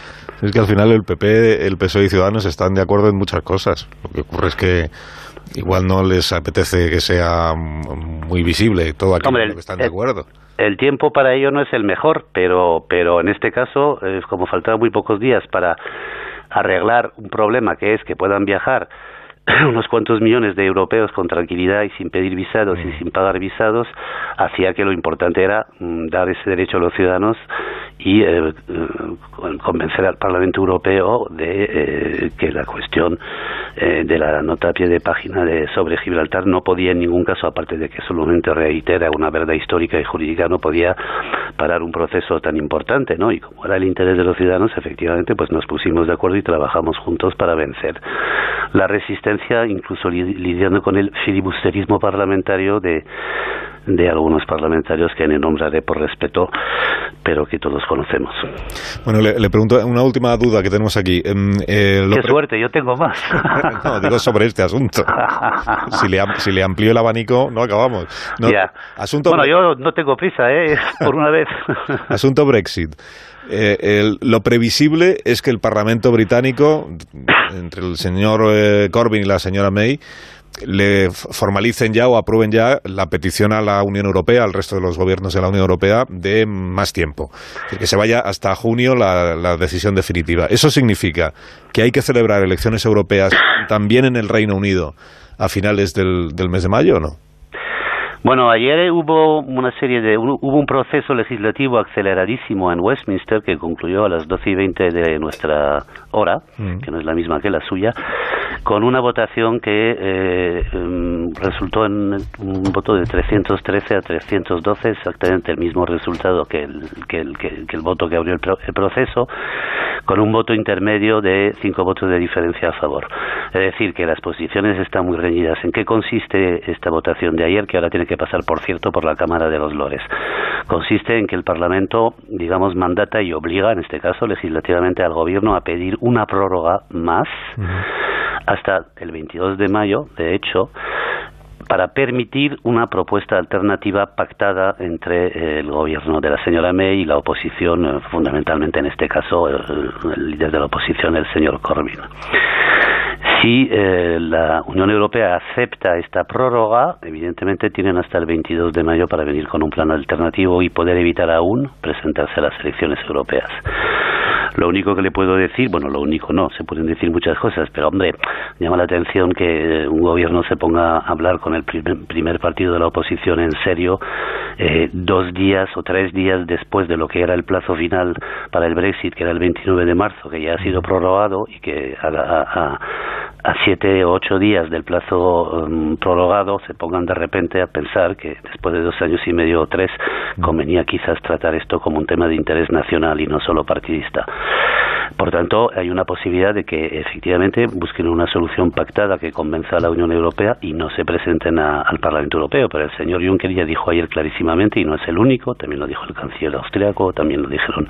Es que al final el P P, el P S O E y Ciudadanos están de acuerdo en muchas cosas. Lo que ocurre es que igual no les apetece que sea muy visible todo aquello Hombre, en lo que están de acuerdo. El tiempo para ello no es el mejor, pero pero en este caso, es como faltaban muy pocos días para arreglar un problema que es que puedan viajar unos cuantos millones de europeos con tranquilidad y sin pedir visados y sin pagar visados, hacía que lo importante era mm, dar ese derecho a los ciudadanos y eh, convencer al Parlamento Europeo de eh, que la cuestión eh, de la nota a pie de página de, sobre Gibraltar no podía en ningún caso, aparte de que solamente reitera una verdad histórica y jurídica, no podía parar un proceso tan importante, ¿no? Y como era el interés de los ciudadanos, efectivamente, pues nos pusimos de acuerdo y trabajamos juntos para vencer la resistencia, incluso lidiando con el filibusterismo parlamentario de de algunos parlamentarios que ni nombraré por respeto, pero que todos conocemos. Bueno, le, le pregunto una última duda que tenemos aquí. Eh, Qué pre... suerte, yo tengo más. No, digo sobre este asunto. Si le, si le amplío el abanico, no acabamos. No, ya. Asunto bueno, bre... yo no tengo prisa, ¿eh? Por una vez. Asunto Brexit. Eh, el, lo previsible es que el Parlamento británico, entre el señor eh, Corbyn y la señora May, le formalicen ya o aprueben ya la petición a la Unión Europea, al resto de los gobiernos de la Unión Europea, de más tiempo. Que se vaya hasta junio la, la decisión definitiva. Eso significa que hay que celebrar elecciones europeas también en el Reino Unido a finales del, del mes de mayo, ¿o no? Bueno, ayer hubo una serie de hubo un proceso legislativo aceleradísimo en Westminster que concluyó a las doce y veinte de nuestra hora, mm. que no es la misma que la suya, con una votación que eh, resultó en un voto de trescientos trece a trescientos doce, exactamente el mismo resultado que el, que el, que, que el voto que abrió el, pro, el proceso, con un voto intermedio de cinco votos de diferencia a favor. Es decir, que las posiciones están muy reñidas. ¿En qué consiste esta votación de ayer, que ahora tiene que pasar, por cierto, por la Cámara de los Lores? Consiste en que el Parlamento, digamos, mandata y obliga, en este caso, legislativamente al Gobierno a pedir una prórroga más uh-huh. hasta el veintidós de mayo, de hecho, para permitir una propuesta alternativa pactada entre el gobierno de la señora May y la oposición, fundamentalmente en este caso el, el líder de la oposición, el señor Corbyn. Si eh, la Unión Europea acepta esta prórroga, evidentemente tienen hasta el veintidós de mayo para venir con un plan alternativo y poder evitar aún presentarse a las elecciones europeas. Lo único que le puedo decir, bueno, lo único no, se pueden decir muchas cosas, pero hombre, llama la atención que un gobierno se ponga a hablar con el primer, primer partido de la oposición en serio eh, dos días o tres días después de lo que era el plazo final para el Brexit, que era el veintinueve de marzo, que ya ha sido prorrogado, y que a, a, a, a siete o ocho días del plazo um, prorrogado se pongan de repente a pensar que después de dos años y medio o tres convenía quizás tratar esto como un tema de interés nacional y no solo partidista. Por tanto, hay una posibilidad de que efectivamente busquen una solución pactada que convenza a la Unión Europea y no se presenten a, al Parlamento Europeo. Pero el señor Juncker ya dijo ayer clarísimamente, y no es el único, también lo dijo el canciller austriaco, también lo dijeron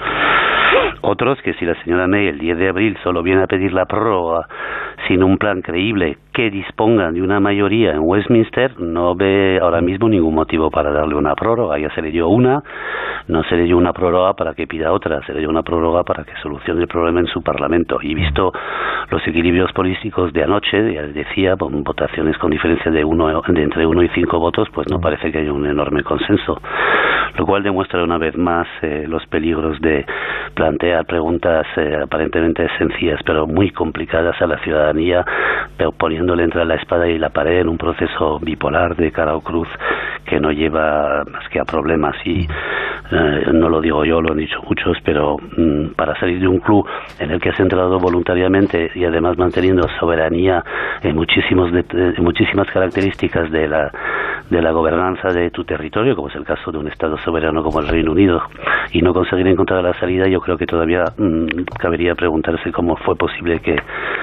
otros, que si la señora May el diez de abril solo viene a pedir la prórroga sin un plan creíble que dispongan de una mayoría en Westminster, no ve ahora mismo ningún motivo para darle una prórroga. Ya se le dio una, no se le dio una prórroga para que pida otra, se le dio una prórroga para que solucione el problema en su Parlamento. Y visto los equilibrios políticos de anoche, ya les decía, con votaciones con diferencia de uno de entre uno y cinco votos, pues no parece que haya un enorme consenso, lo cual demuestra una vez más eh, los peligros de plantear preguntas eh, aparentemente sencillas pero muy complicadas a la ciudadanía, pero poniéndole entre la espada y la pared en un proceso bipolar de cara o cruz que no lleva más que a problemas. Y eh, no lo digo yo, lo han dicho muchos, pero mm, para salir de un club en el que has entrado voluntariamente y además manteniendo soberanía en muchísimos de, en muchísimas características de la de la gobernanza de tu territorio, como es el caso de un Estado soberano como el Reino Unido, y no conseguir encontrar la salida, yo creo que todavía mmm, cabería preguntarse cómo fue posible que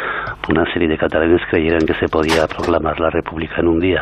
una serie de catalanes creyeran que se podía proclamar la República en un día.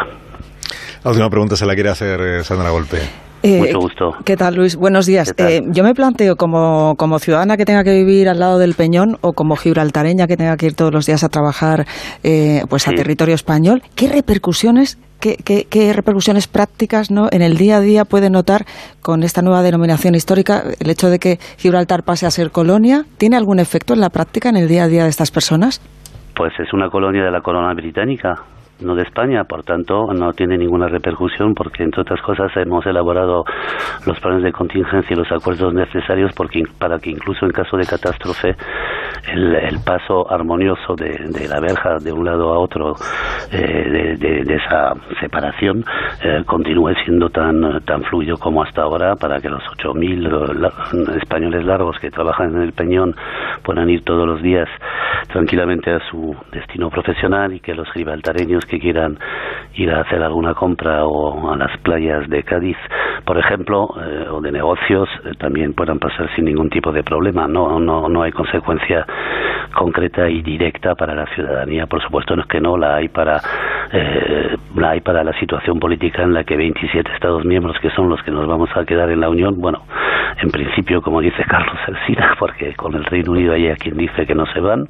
La última pregunta se la quiere hacer eh, Sandra Golpe. Eh, Mucho gusto. ¿Qué tal, Luis? Buenos días. Eh, yo me planteo como, como ciudadana que tenga que vivir al lado del Peñón o como gibraltareña que tenga que ir todos los días a trabajar eh, pues a sí. territorio español, ¿qué repercusiones ¿Qué, qué, qué repercusiones prácticas, ¿no?, en el día a día puede notar con esta nueva denominación histórica el hecho de que Gibraltar pase a ser colonia? ¿Tiene algún efecto en la práctica, en el día a día de estas personas? Pues es una colonia de la corona británica, no de España, por tanto no tiene ninguna repercusión, porque entre otras cosas hemos elaborado los planes de contingencia y los acuerdos necesarios porque, para que incluso en caso de catástrofe el, el paso armonioso de, de la verja de un lado a otro, eh, de, de, de esa separación, eh, continúe siendo tan tan fluido como hasta ahora, para que los ocho mil españoles largos que trabajan en el Peñón puedan ir todos los días tranquilamente a su destino profesional, y que los gibraltareños que quieran ir a hacer alguna compra o a las playas de Cádiz, por ejemplo, eh, o de negocios, eh, también puedan pasar sin ningún tipo de problema. No, no, no hay consecuencia concreta y directa para la ciudadanía. Por supuesto, no es que no la hay para eh, la hay para la situación política en la que veintisiete Estados miembros, que son los que nos vamos a quedar en la Unión, bueno, en principio, como dice Carlos Alsina, porque con el Reino Unido hay a quien dice que no se van.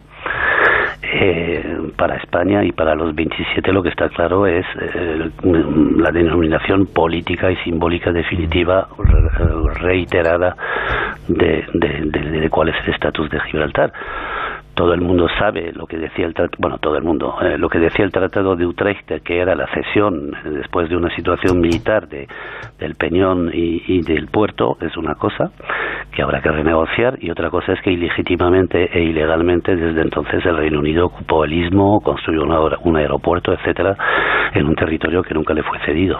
Eh, para España y para los veintisiete lo que está claro es eh, la denominación política y simbólica definitiva, re, reiterada de, de, de, de cuál es el estatus de Gibraltar. Todo el mundo sabe lo que decía el tratado, bueno, todo el mundo, eh, lo que decía el Tratado de Utrecht, que era la cesión eh, después de una situación militar de, del Peñón y, y del puerto, es una cosa que habrá que renegociar, y otra cosa es que ilegítimamente e ilegalmente desde entonces el Reino Unido ocupó el istmo, construyó una, un aeropuerto, etcétera, en un territorio que nunca le fue cedido.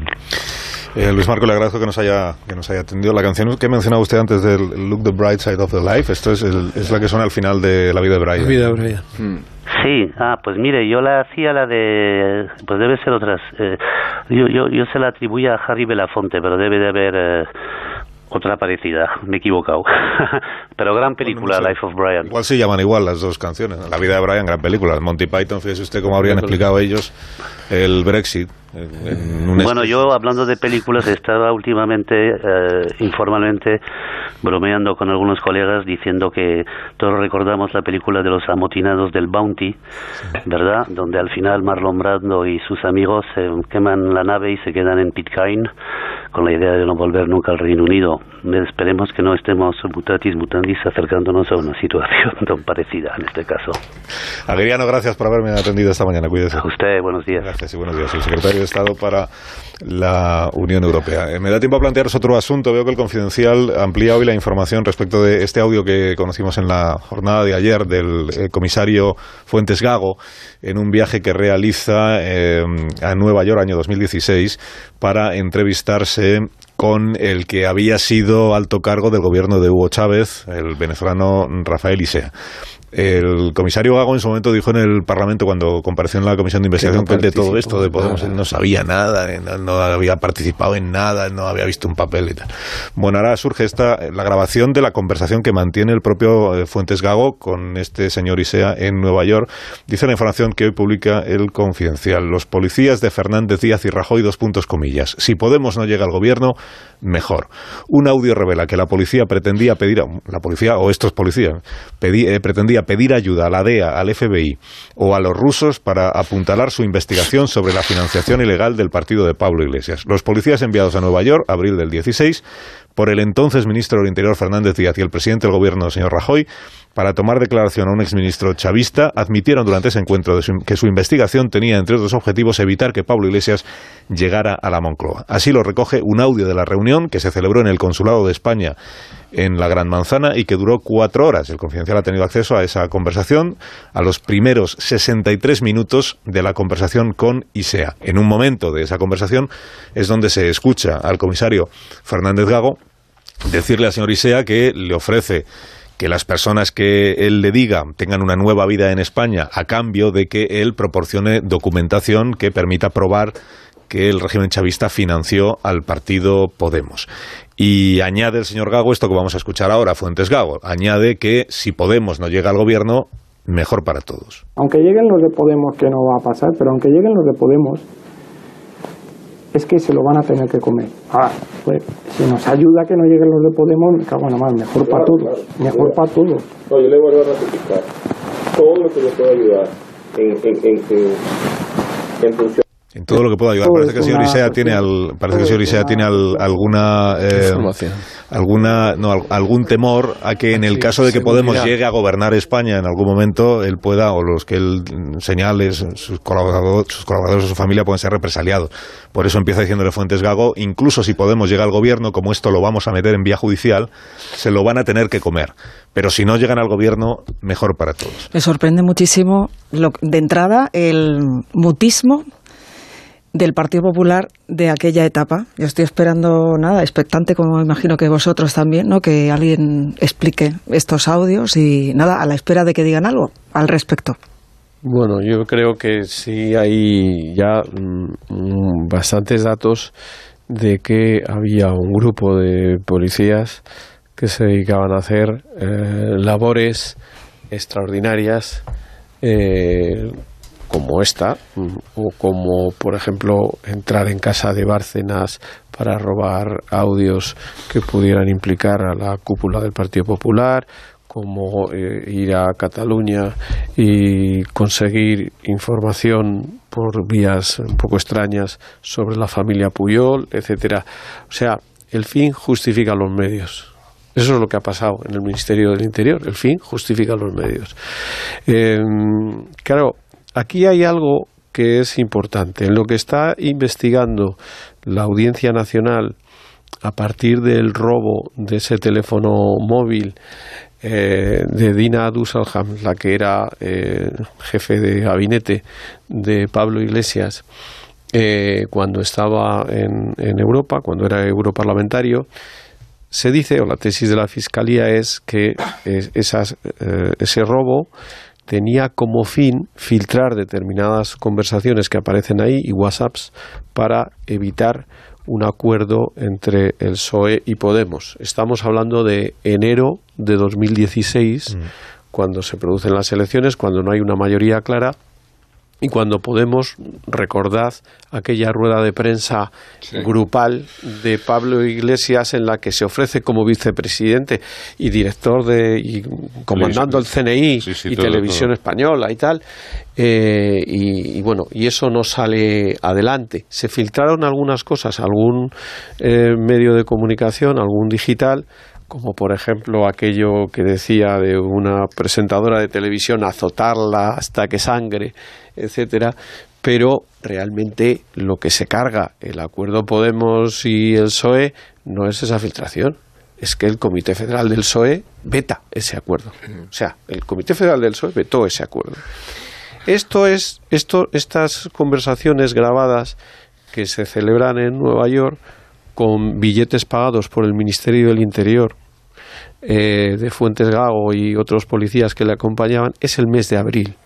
Eh, Luis Marco, le agradezco que nos haya que nos haya atendido. La canción que mencionaba usted antes del Look the Bright Side of the Life, esto es, el, es la que suena al final de La vida de Brian. La vida de Brian. Mm. Sí, ah, pues mire, yo la hacía la de, pues debe ser otras, eh, yo, yo, yo se la atribuía a Harry Belafonte, pero debe de haber eh, otra parecida, me he equivocado. Pero gran película, bueno, no sé. Life of Brian. Igual se llaman igual las dos canciones. La vida de Brian, gran película. Monty Python, fíjese usted cómo habrían explicado ellos el Brexit. En un bueno, yo hablando de películas estaba últimamente eh, informalmente bromeando con algunos colegas diciendo que todos recordamos la película de los amotinados del Bounty, ¿verdad? Donde al final Marlon Brando y sus amigos eh, queman la nave y se quedan en Pitcairn con la idea de no volver nunca al Reino Unido. Esperemos que no estemos mutatis mutandis acercándonos a una situación tan parecida en este caso. Agriano, gracias por haberme atendido esta mañana. Cuídese. A usted, buenos días. Gracias y buenos días. El secretario de Estado para la Unión Europea. Me da tiempo a plantearos otro asunto. Veo que el Confidencial amplía hoy la información respecto de este audio que conocimos en la jornada de ayer del eh, comisario Fuentes Gago en un viaje que realiza eh, a Nueva York año dos mil dieciséis para entrevistarse con el que había sido alto cargo del gobierno de Hugo Chávez, el venezolano Rafael Isea. El comisario Gago en su momento dijo en el Parlamento, cuando compareció en la comisión de investigación, que no de todo esto de Podemos, él no sabía nada, no había participado en nada, no había visto un papel y tal. Bueno, ahora surge esta, la grabación de la conversación que mantiene el propio Fuentes Gago con este señor Isea en Nueva York. Dice la información que hoy publica el Confidencial. Los policías de Fernández Díaz y Rajoy, dos puntos comillas. Si Podemos no llega al gobierno, mejor. Un audio revela que la policía pretendía pedir, la policía o estos policías, pedí, eh, pretendía pedir ayuda a la D E A, al F B I o a los rusos para apuntalar su investigación sobre la financiación ilegal del partido de Pablo Iglesias. Los policías enviados a Nueva York, abril del dieciséis, por el entonces ministro del Interior Fernández Díaz y el presidente del gobierno, señor Rajoy, para tomar declaración a un exministro chavista, admitieron durante ese encuentro de su, que su investigación tenía, entre otros objetivos, evitar que Pablo Iglesias llegara a la Moncloa. Así lo recoge un audio de la reunión que se celebró en el Consulado de España en la Gran Manzana y que duró cuatro horas. El Confidencial ha tenido acceso a esa conversación, a los primeros sesenta y tres minutos de la conversación con Isea. En un momento de esa conversación es donde se escucha al comisario Fernández Gago decirle al señor Isea que le ofrece que las personas que él le diga tengan una nueva vida en España a cambio de que él proporcione documentación que permita probar que el régimen chavista financió al partido Podemos. Y añade el señor Gago esto que vamos a escuchar ahora, Fuentes Gago, añade que si Podemos no llega al gobierno, mejor para todos. Aunque lleguen los de Podemos, que no va a pasar, pero aunque lleguen los de Podemos, es que se lo van a tener que comer. Ahora, pues, si nos ayuda que no lleguen los de Podemos, me cago en la mano, mejor para todos, mejor para todos. No, yo le vuelvo a ratificar todo lo que le pueda ayudar en, en, en, en, en función. En todo lo que pueda ayudar. Parece que el señor Isea tiene, al, parece que el señor Isea tiene al, alguna, eh, alguna no, algún temor a que en el caso de que Podemos llegue a gobernar España en algún momento, él pueda, o los que él señale, sus colaboradores, sus colaboradores o su familia pueden ser represaliados. Por eso empieza diciéndole Fuentes Gago, incluso si Podemos llega al gobierno, como esto lo vamos a meter en vía judicial, se lo van a tener que comer. Pero si no llegan al gobierno, mejor para todos. Me sorprende muchísimo, lo, de entrada, el mutismo del Partido Popular de aquella etapa. Yo estoy esperando, nada, expectante, como imagino que vosotros también, ¿no? Que alguien explique estos audios y, nada, a la espera de que digan algo al respecto. Bueno, yo creo que sí hay ya mmm, bastantes datos de que había un grupo de policías que se dedicaban a hacer eh, labores extraordinarias, eh, como esta, o como, por ejemplo, entrar en casa de Bárcenas para robar audios que pudieran implicar a la cúpula del Partido Popular, como eh, ir a Cataluña y conseguir información por vías un poco extrañas sobre la familia Puyol, etcétera. O sea, el fin justifica los medios. Eso es lo que ha pasado en el Ministerio del Interior. El fin justifica los medios. Eh, claro, aquí hay algo que es importante. En lo que está investigando la Audiencia Nacional a partir del robo de ese teléfono móvil eh, de Dina Dusselham, la que era eh, jefe de gabinete de Pablo Iglesias, eh, cuando estaba en, en Europa, cuando era europarlamentario, se dice, o la tesis de la Fiscalía es que eh, esas, eh, ese robo tenía como fin filtrar determinadas conversaciones que aparecen ahí y WhatsApps para evitar un acuerdo entre el P S O E y Podemos. Estamos hablando de enero de dos mil dieciséis, mm. cuando se producen las elecciones, cuando no hay una mayoría clara y cuando Podemos, recordad aquella rueda de prensa sí. grupal de Pablo Iglesias en la que se ofrece como vicepresidente y director de y comandando el C N I sí, sí, y todo, Televisión todo. Española y tal, eh, y, y bueno, y eso no sale adelante. Se filtraron algunas cosas, algún eh, medio de comunicación, algún digital, como por ejemplo aquello que decía de una presentadora de televisión, azotarla hasta que sangre, etcétera, pero realmente lo que se carga el acuerdo Podemos y el P S O E no es esa filtración, es que el Comité Federal del P S O E veta ese acuerdo. O sea, el Comité Federal del P S O E vetó ese acuerdo. Esto es, esto, estas conversaciones grabadas que se celebran en Nueva York con billetes pagados por el Ministerio del Interior, eh, de Fuentes Gago y otros policías que le acompañaban, es el mes de abril.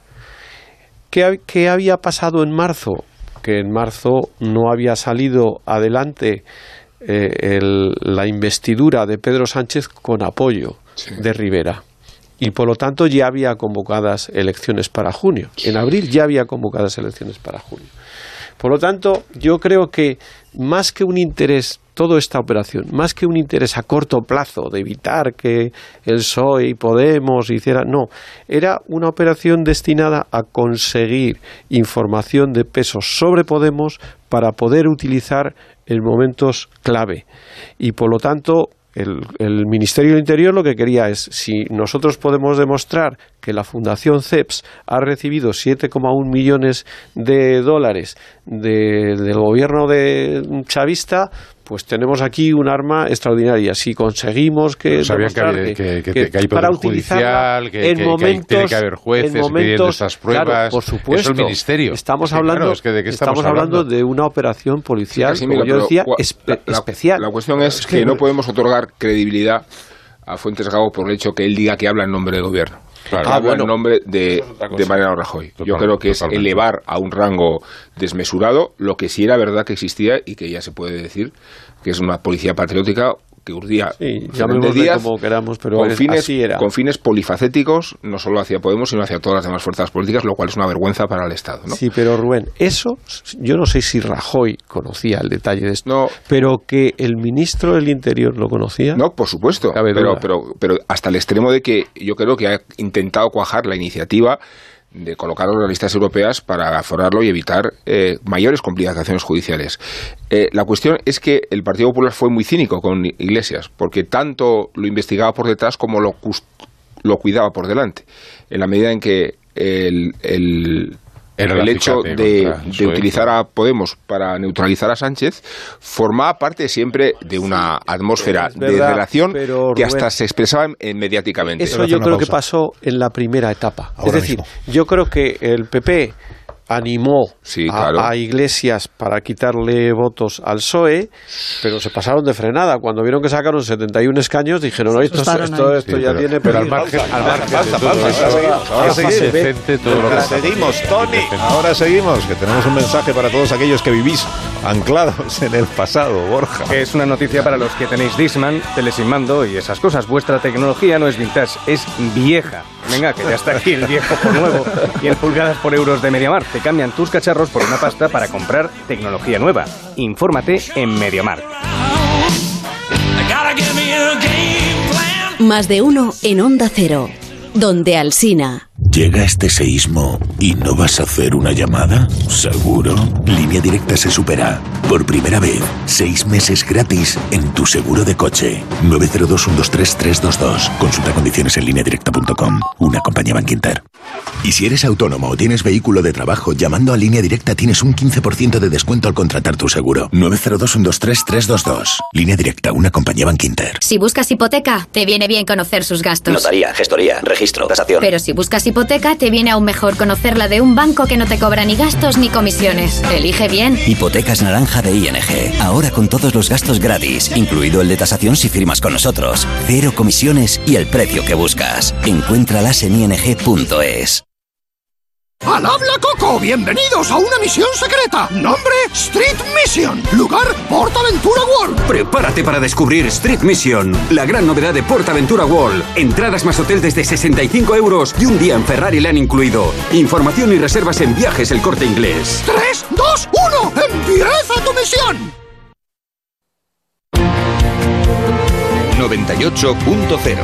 ¿Qué, qué había pasado en marzo? Que en marzo no había salido adelante eh, el, la investidura de Pedro Sánchez con apoyo sí. de Rivera. Y por lo tanto ya había convocadas elecciones para junio. En abril ya había convocadas elecciones para junio. Por lo tanto, yo creo que más que un interés, toda esta operación, más que un interés a corto plazo de evitar que el P S O E y Podemos hicieran, no, era una operación destinada a conseguir información de peso sobre Podemos para poder utilizar en momentos clave. Y por lo tanto, El, el Ministerio del Interior lo que quería es, si nosotros podemos demostrar que la Fundación C E P S ha recibido siete coma uno millones de dólares de, del gobierno de chavista, pues tenemos aquí un arma extraordinaria. Si conseguimos que, sabían que, que, que, que, que, que hay para poder judicial, que, en que, momentos, que tiene que haber jueces en momentos, pidiendo esas pruebas, claro, por supuesto, eso es el ministerio. Estamos es que, hablando, claro, es que de qué estamos, estamos hablando? hablando de una operación policial, sí, como mira, yo decía, la, espe la, especial. La cuestión es, es que, que no podemos otorgar credibilidad a Fuentes Gago por el hecho que él diga que habla en nombre del gobierno. Claro, ah, habla bueno. en nombre de, de Mariano Rajoy. Total, Yo creo que totalmente. es elevar a un rango desmesurado lo que sí era verdad que existía y que ya se puede decir que es una policía patriótica que urdía sí, llamémosle como queramos, pero con, fines, así era. con fines polifacéticos, no solo hacia Podemos, sino hacia todas las demás fuerzas políticas, lo cual es una vergüenza para el Estado, ¿no? Sí, pero Rubén, eso, yo no sé si Rajoy conocía el detalle de esto, no, pero que el ministro del Interior lo conocía. No, por supuesto, pero, pero, pero hasta el extremo de que yo creo que ha intentado cuajar la iniciativa de colocarlo en las listas europeas para aforarlo y evitar eh, mayores complicaciones judiciales. Eh, la cuestión es que el Partido Popular fue muy cínico con Iglesias, porque tanto lo investigaba por detrás como lo, lo cuidaba por delante, en la medida en que el... el El hecho de, de utilizar a Podemos para neutralizar a Sánchez formaba parte siempre de una atmósfera verdad, de relación Rubén, que hasta se expresaba mediáticamente. Eso yo creo que pasó en la primera etapa. Ahora es decir, mismo. yo creo que el P P animó sí, claro. a, a Iglesias para quitarle votos al P S O E, pero se pasaron de frenada. Cuando vieron que sacaron setenta y un escaños, dijeron, no, esto, esto, esto, esto sí, ya pero, tiene... Pero al margen... Al margen basta, basta, basta, ahora seguimos. Seguimos, Tony. Ahora seguimos, que tenemos un mensaje para todos aquellos que vivís anclados en el pasado, Borja. Es una noticia para los que tenéis Discman, tele sin mando y esas cosas. Vuestra tecnología no es vintage, es vieja. Venga, que ya está aquí el viejo por nuevo y en pulgadas por euros de MediaMarkt. Te cambian tus cacharros por una pasta para comprar tecnología nueva. Infórmate en MediaMarkt. Más de uno en Onda Cero, donde Alsina. ¿Llega este seísmo y no vas a hacer una llamada? ¿Seguro? Línea Directa se supera. Por primera vez, seis meses gratis en tu seguro de coche. nueve cero dos, uno dos tres, tres dos dos. Consulta condiciones en línea directa punto com. Una compañía Bankinter. Y si eres autónomo o tienes vehículo de trabajo, llamando a Línea Directa tienes un quince por ciento de descuento al contratar tu seguro. nueve cero dos, uno dos tres, tres dos dos. Línea Directa, una compañía Bankinter. Si buscas hipoteca, te viene bien conocer sus gastos. Notaría, gestoría, registro, tasación. Pero si buscas hipoteca, te viene aún mejor conocerla de un banco que no te cobra ni gastos ni comisiones. Elige bien. Hipotecas naranja de I N G. Ahora con todos los gastos gratis, incluido el de tasación si firmas con nosotros. Cero comisiones y el precio que buscas. Encuéntralas en i n g punto es. ¡Al habla Coco! ¡Bienvenidos a una misión secreta! Nombre, Street Mission. Lugar, PortAventura World. Prepárate para descubrir Street Mission, la gran novedad de PortAventura World. Entradas más hotel desde sesenta y cinco euros y un día en Ferrari le han incluido. Información y reservas en Viajes El Corte Inglés. tres, dos, uno. ¡Empieza tu misión! noventa y ocho punto cero.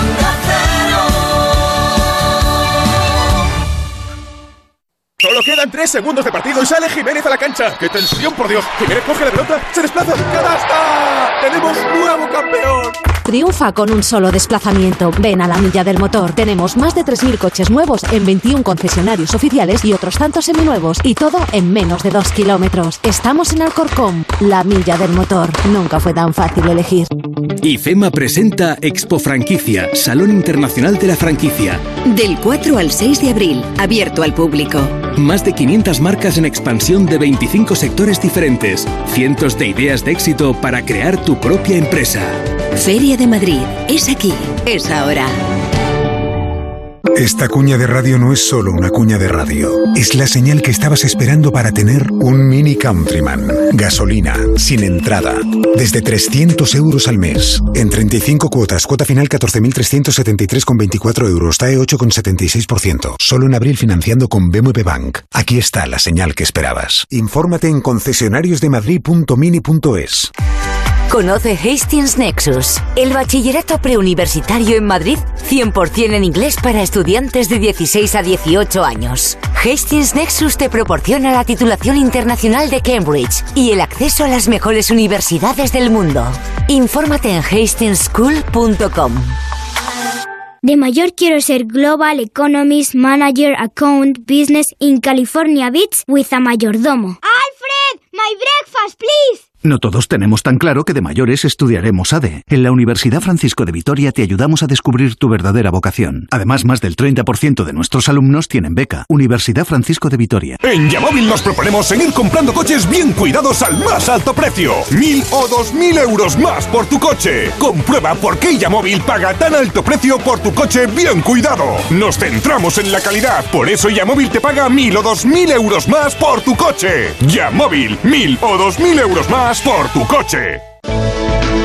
Solo quedan tres segundos de partido y sale Jiménez a la cancha. ¡Qué tensión, por Dios! Jiménez coge la pelota, se desplaza. ¡Canasta! ¡Tenemos nuevo campeón! Triunfa con un solo desplazamiento. Ven a la Milla del Motor. Tenemos más de tres mil coches nuevos en veintiún concesionarios oficiales y otros tantos seminuevos. Y todo en menos de dos kilómetros. Estamos en Alcorcón. La Milla del Motor. Nunca fue tan fácil elegir. IFEMA presenta Expo Franquicia, Salón Internacional de la Franquicia. Del cuatro al seis de abril. Abierto al público. Más de quinientas marcas en expansión de veinticinco sectores diferentes. Cientos de ideas de éxito para crear tu propia empresa. Feria de Madrid. Es aquí. Es ahora. Esta cuña de radio no es solo una cuña de radio. Es la señal que estabas esperando para tener un Mini Countryman. Gasolina, sin entrada. Desde trescientos euros al mes. En treinta y cinco cuotas. Cuota final catorce mil trescientos setenta y tres con veinticuatro euros. T A E ocho coma setenta y seis por ciento. Solo en abril financiando con B M W Bank. Aquí está la señal que esperabas. Infórmate en concesionariosdemadrid punto mini punto es. Conoce Hastings Nexus, el bachillerato preuniversitario en Madrid, cien por ciento en inglés para estudiantes de dieciséis a dieciocho años. Hastings Nexus te proporciona la titulación internacional de Cambridge y el acceso a las mejores universidades del mundo. Infórmate en hastings school punto com. De mayor quiero ser Global Economist Manager Account Business in California Beach with a mayordomo. ¡Alfred! ¡My breakfast, please! No todos tenemos tan claro que de mayores estudiaremos A D E. En la Universidad Francisco de Vitoria te ayudamos a descubrir tu verdadera vocación. Además, más del treinta por ciento de nuestros alumnos tienen beca. Universidad Francisco de Vitoria. En Yamóvil nos proponemos seguir comprando coches bien cuidados al más alto precio. Mil o dos mil euros más por tu coche. Comprueba por qué Yamóvil paga tan alto precio por tu coche bien cuidado. Nos centramos en la calidad. Por eso Yamóvil te paga mil o dos mil euros más por tu coche. Yamóvil, mil o dos mil euros más por tu coche.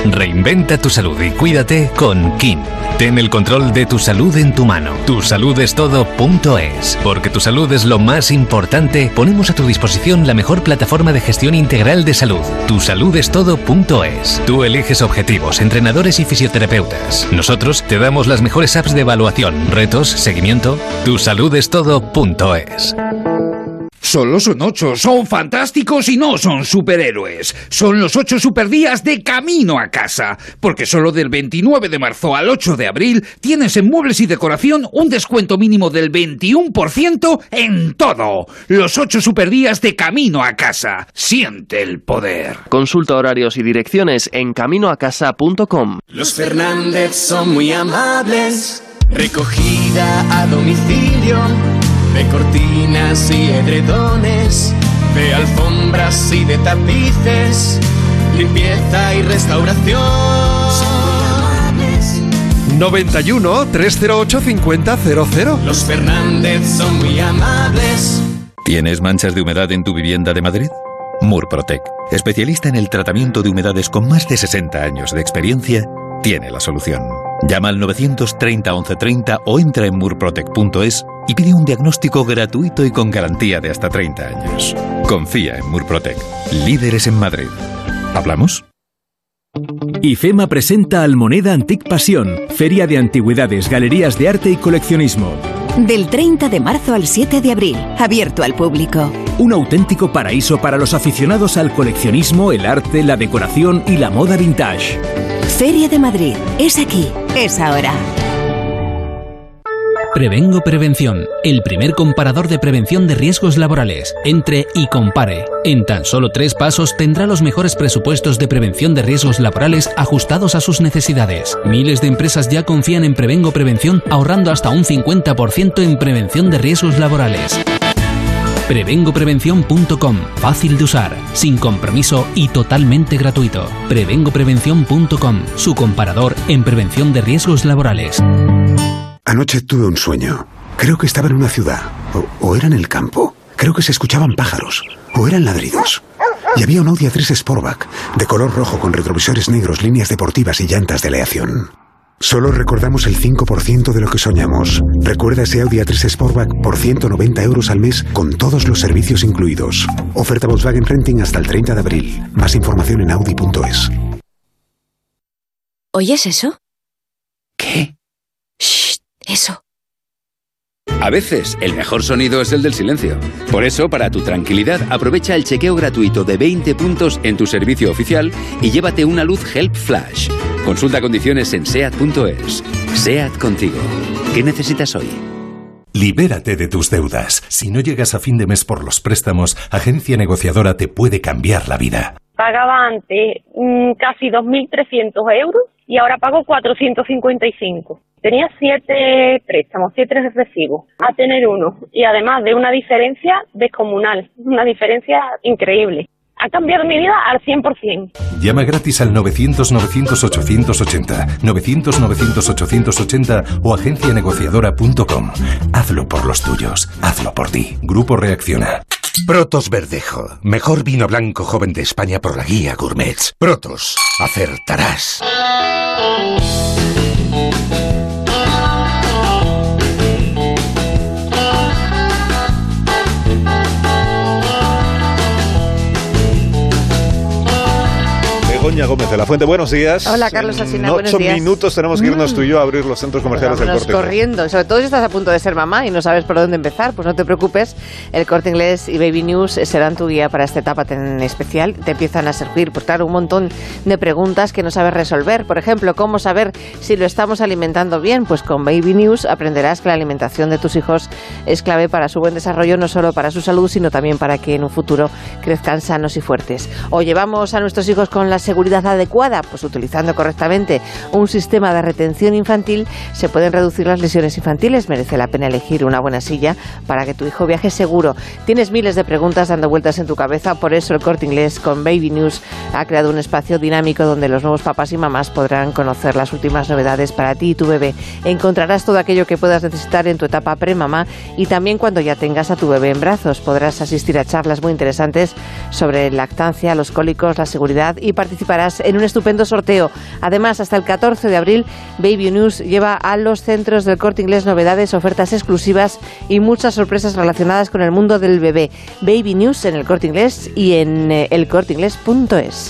Reinventa tu salud y cuídate con Kin. Ten el control de tu salud en tu mano. tu salud es todo punto es. Porque tu salud es lo más importante, ponemos a tu disposición la mejor plataforma de gestión integral de salud. tu salud es todo punto es. Tú eliges objetivos, entrenadores y fisioterapeutas. Nosotros te damos las mejores apps de evaluación, retos, seguimiento. tu salud es todo punto es. Solo son ocho, son fantásticos y no son superhéroes. Son los ocho superdías de camino a casa. Porque solo del veintinueve de marzo al ocho de abril tienes en muebles y decoración un descuento mínimo del veintiuno por ciento en todo. Los ocho superdías de camino a casa. Siente el poder. Consulta horarios y direcciones en caminoacasa punto com. Los Fernández son muy amables. Recogida a domicilio. De cortinas y edredones, de alfombras y de tapices, limpieza y restauración. noventa y uno, trescientos ocho, cincuenta, cero cero. Los Fernández son muy amables. ¿Tienes manchas de humedad en tu vivienda de Madrid? Murprotec, especialista en el tratamiento de humedades con más de sesenta años de experiencia, tiene la solución. Llama al novecientos treinta, once treinta o entra en murprotec punto es y pide un diagnóstico gratuito y con garantía de hasta treinta años. Confía en Murprotec, líderes en Madrid. ¿Hablamos? IFEMA presenta Almoneda Antic Pasión, Feria de Antigüedades, Galerías de Arte y Coleccionismo. Del treinta de marzo al siete de abril, abierto al público. Un auténtico paraíso para los aficionados al coleccionismo, el arte, la decoración y la moda vintage. Feria de Madrid, es aquí, es ahora. Prevengo Prevención, el primer comparador de prevención de riesgos laborales. Entre y compare. En tan solo tres pasos tendrá los mejores presupuestos de prevención de riesgos laborales ajustados a sus necesidades. Miles de empresas ya confían en Prevengo Prevención, ahorrando hasta un cincuenta por ciento en prevención de riesgos laborales. prevengo prevención punto com. Fácil de usar, sin compromiso y totalmente gratuito. prevengo prevención punto com. Su comparador en prevención de riesgos laborales. Anoche tuve un sueño. Creo que estaba en una ciudad. O, o era en el campo. Creo que se escuchaban pájaros. O eran ladridos. Y había un Audi A tres Sportback, de color rojo con retrovisores negros, líneas deportivas y llantas de aleación. Solo recordamos el cinco por ciento de lo que soñamos. Recuerda ese Audi A tres Sportback por ciento noventa euros al mes con todos los servicios incluidos. Oferta Volkswagen Renting hasta el treinta de abril. Más información en audi punto es. ¿Oyes eso? ¿Qué? Shh, eso. A veces, el mejor sonido es el del silencio. Por eso, para tu tranquilidad, aprovecha el chequeo gratuito de veinte puntos en tu servicio oficial y llévate una luz Help Flash. Consulta condiciones en seat punto es. SEAT contigo. ¿Qué necesitas hoy? Libérate de tus deudas. Si no llegas a fin de mes por los préstamos, Agencia Negociadora te puede cambiar la vida. Pagaba antes mmm, casi dos mil trescientos euros y ahora pago cuatrocientos cincuenta y cinco. Tenía siete préstamos, siete recibos, a tener uno. Y además de una diferencia descomunal, una diferencia increíble. Ha cambiado mi vida al cien por ciento. Llama gratis al novecientos, novecientos, ochocientos ochenta, novecientos, novecientos, ochocientos ochenta o agencia negociadora punto com. Hazlo por los tuyos, hazlo por ti. Grupo Reacciona. Protos Verdejo, mejor vino blanco joven de España por la guía Gourmets. Protos, acertarás. Begoña Gómez de la Fuente, buenos días. Hola, Carlos Alsina, en buenos ocho días. minutos tenemos que irnos mm. tú y yo a abrir los centros comerciales del Corte Inglés. Corriendo, sobre todo si estás a punto de ser mamá y no sabes por dónde empezar, pues no te preocupes, el Corte Inglés y Baby News serán tu guía para esta etapa tan especial. Te empiezan a servir, pues claro, un montón de preguntas que no sabes resolver. Por ejemplo, ¿cómo saber si lo estamos alimentando bien? Pues con Baby News aprenderás que la alimentación de tus hijos es clave para su buen desarrollo, no solo para su salud, sino también para que en un futuro crezcan sanos y fuertes. O llevamos a nuestros hijos con la seguridad adecuada, pues utilizando correctamente un sistema de retención infantil se pueden reducir las lesiones infantiles. Merece la pena elegir una buena silla para que tu hijo viaje seguro. Tienes miles de preguntas dando vueltas en tu cabeza, por eso el Corte Inglés con Baby News ha creado un espacio dinámico donde los nuevos papás y mamás podrán conocer las últimas novedades para ti y tu bebé. Encontrarás todo aquello que puedas necesitar en tu etapa premamá y también cuando ya tengas a tu bebé en brazos. Podrás asistir a charlas muy interesantes sobre lactancia, los cólicos, la seguridad y participarás ganarás en un estupendo sorteo. Además, hasta el catorce de abril, Baby News lleva a los centros del Corte Inglés novedades, ofertas exclusivas y muchas sorpresas relacionadas con el mundo del bebé. Baby News en el Corte Inglés y en eh, el corte inglés punto es.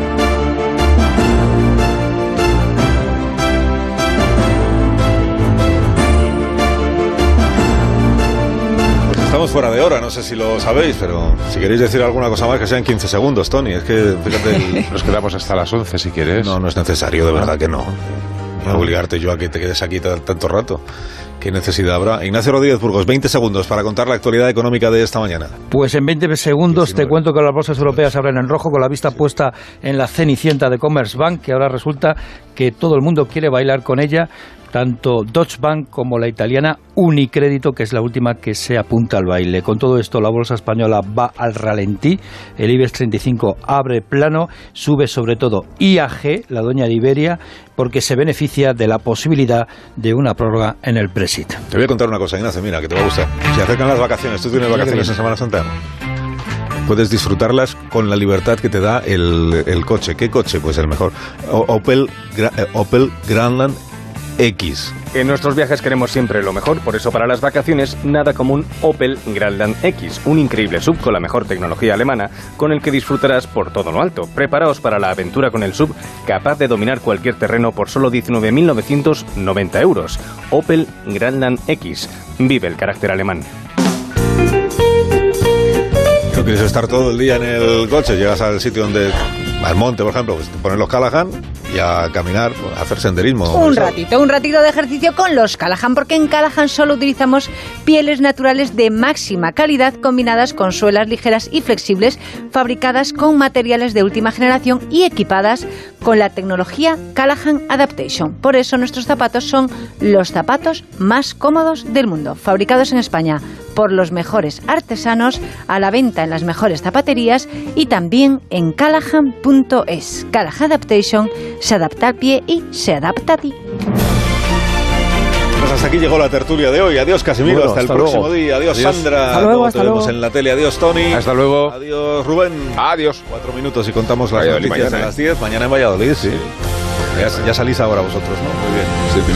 Estamos fuera de hora, no sé si lo sabéis, pero si queréis decir alguna cosa más, que sean quince segundos, Tony. Es que, fíjate... El... Nos quedamos hasta las once, si quieres. No, no es necesario, de verdad que no. Voy a obligarte yo a que te quedes aquí tanto rato. ¿Qué necesidad habrá? Ignacio Rodríguez Burgos, veinte segundos para contar la actualidad económica de esta mañana. Pues en veinte segundos diecinueve. Te cuento que las bolsas europeas abren en rojo con la vista puesta en la cenicienta de Commerzbank, que ahora resulta que todo el mundo quiere bailar con ella, tanto Deutsche Bank como la italiana Unicrédito, que es la última que se apunta al baile. Con todo esto, la bolsa española va al ralentí, el IBEX treinta y cinco abre plano, sube sobre todo I A G, la doña de Iberia, porque se beneficia de la posibilidad de una prórroga en el Brexit. Te voy a contar una cosa, Ignacio, mira, que te va a gustar. Se acercan las vacaciones, ¿tú tienes vacaciones en Semana Santa? Puedes disfrutarlas con la libertad que te da el, el coche. ¿Qué coche? Pues el mejor. O, Opel, Opel Grandland X. En nuestros viajes queremos siempre lo mejor, por eso para las vacaciones nada como un Opel Grandland X, un increíble sub con la mejor tecnología alemana, con el que disfrutarás por todo lo alto. Preparaos para la aventura con el sub, capaz de dominar cualquier terreno por solo diecinueve mil novecientos noventa euros. Opel Grandland X. Vive el carácter alemán. No quieres estar todo el día en el coche, llegas al sitio donde, al monte por ejemplo, pues te ponen los Callahan y a caminar, a hacer senderismo. Un ratito, un ratito de ejercicio con los Callahan, porque en Callahan solo utilizamos pieles naturales de máxima calidad combinadas con suelas ligeras y flexibles, fabricadas con materiales de última generación y equipadas con la tecnología Callahan Adaptation. Por eso nuestros zapatos son los zapatos más cómodos del mundo, fabricados en España por los mejores artesanos, a la venta en las mejores zapaterías y también en Callahan punto es. Callahan Adaptation, se adapta al pie y se adapta a ti. Pues hasta aquí llegó la tertulia de hoy. Adiós, Casimiro. Bueno, hasta, hasta el próximo luego. día. Adiós, Adiós. Sandra. Hasta luego, hasta Te vemos luego. en la tele. Adiós, Tony. Hasta luego. Adiós, Rubén. Adiós. Cuatro minutos y contamos las Valladolid noticias mañana, a las diez. Mañana en Valladolid, sí. Ya, ya salís ahora vosotros, ¿no? Muy bien. Sí.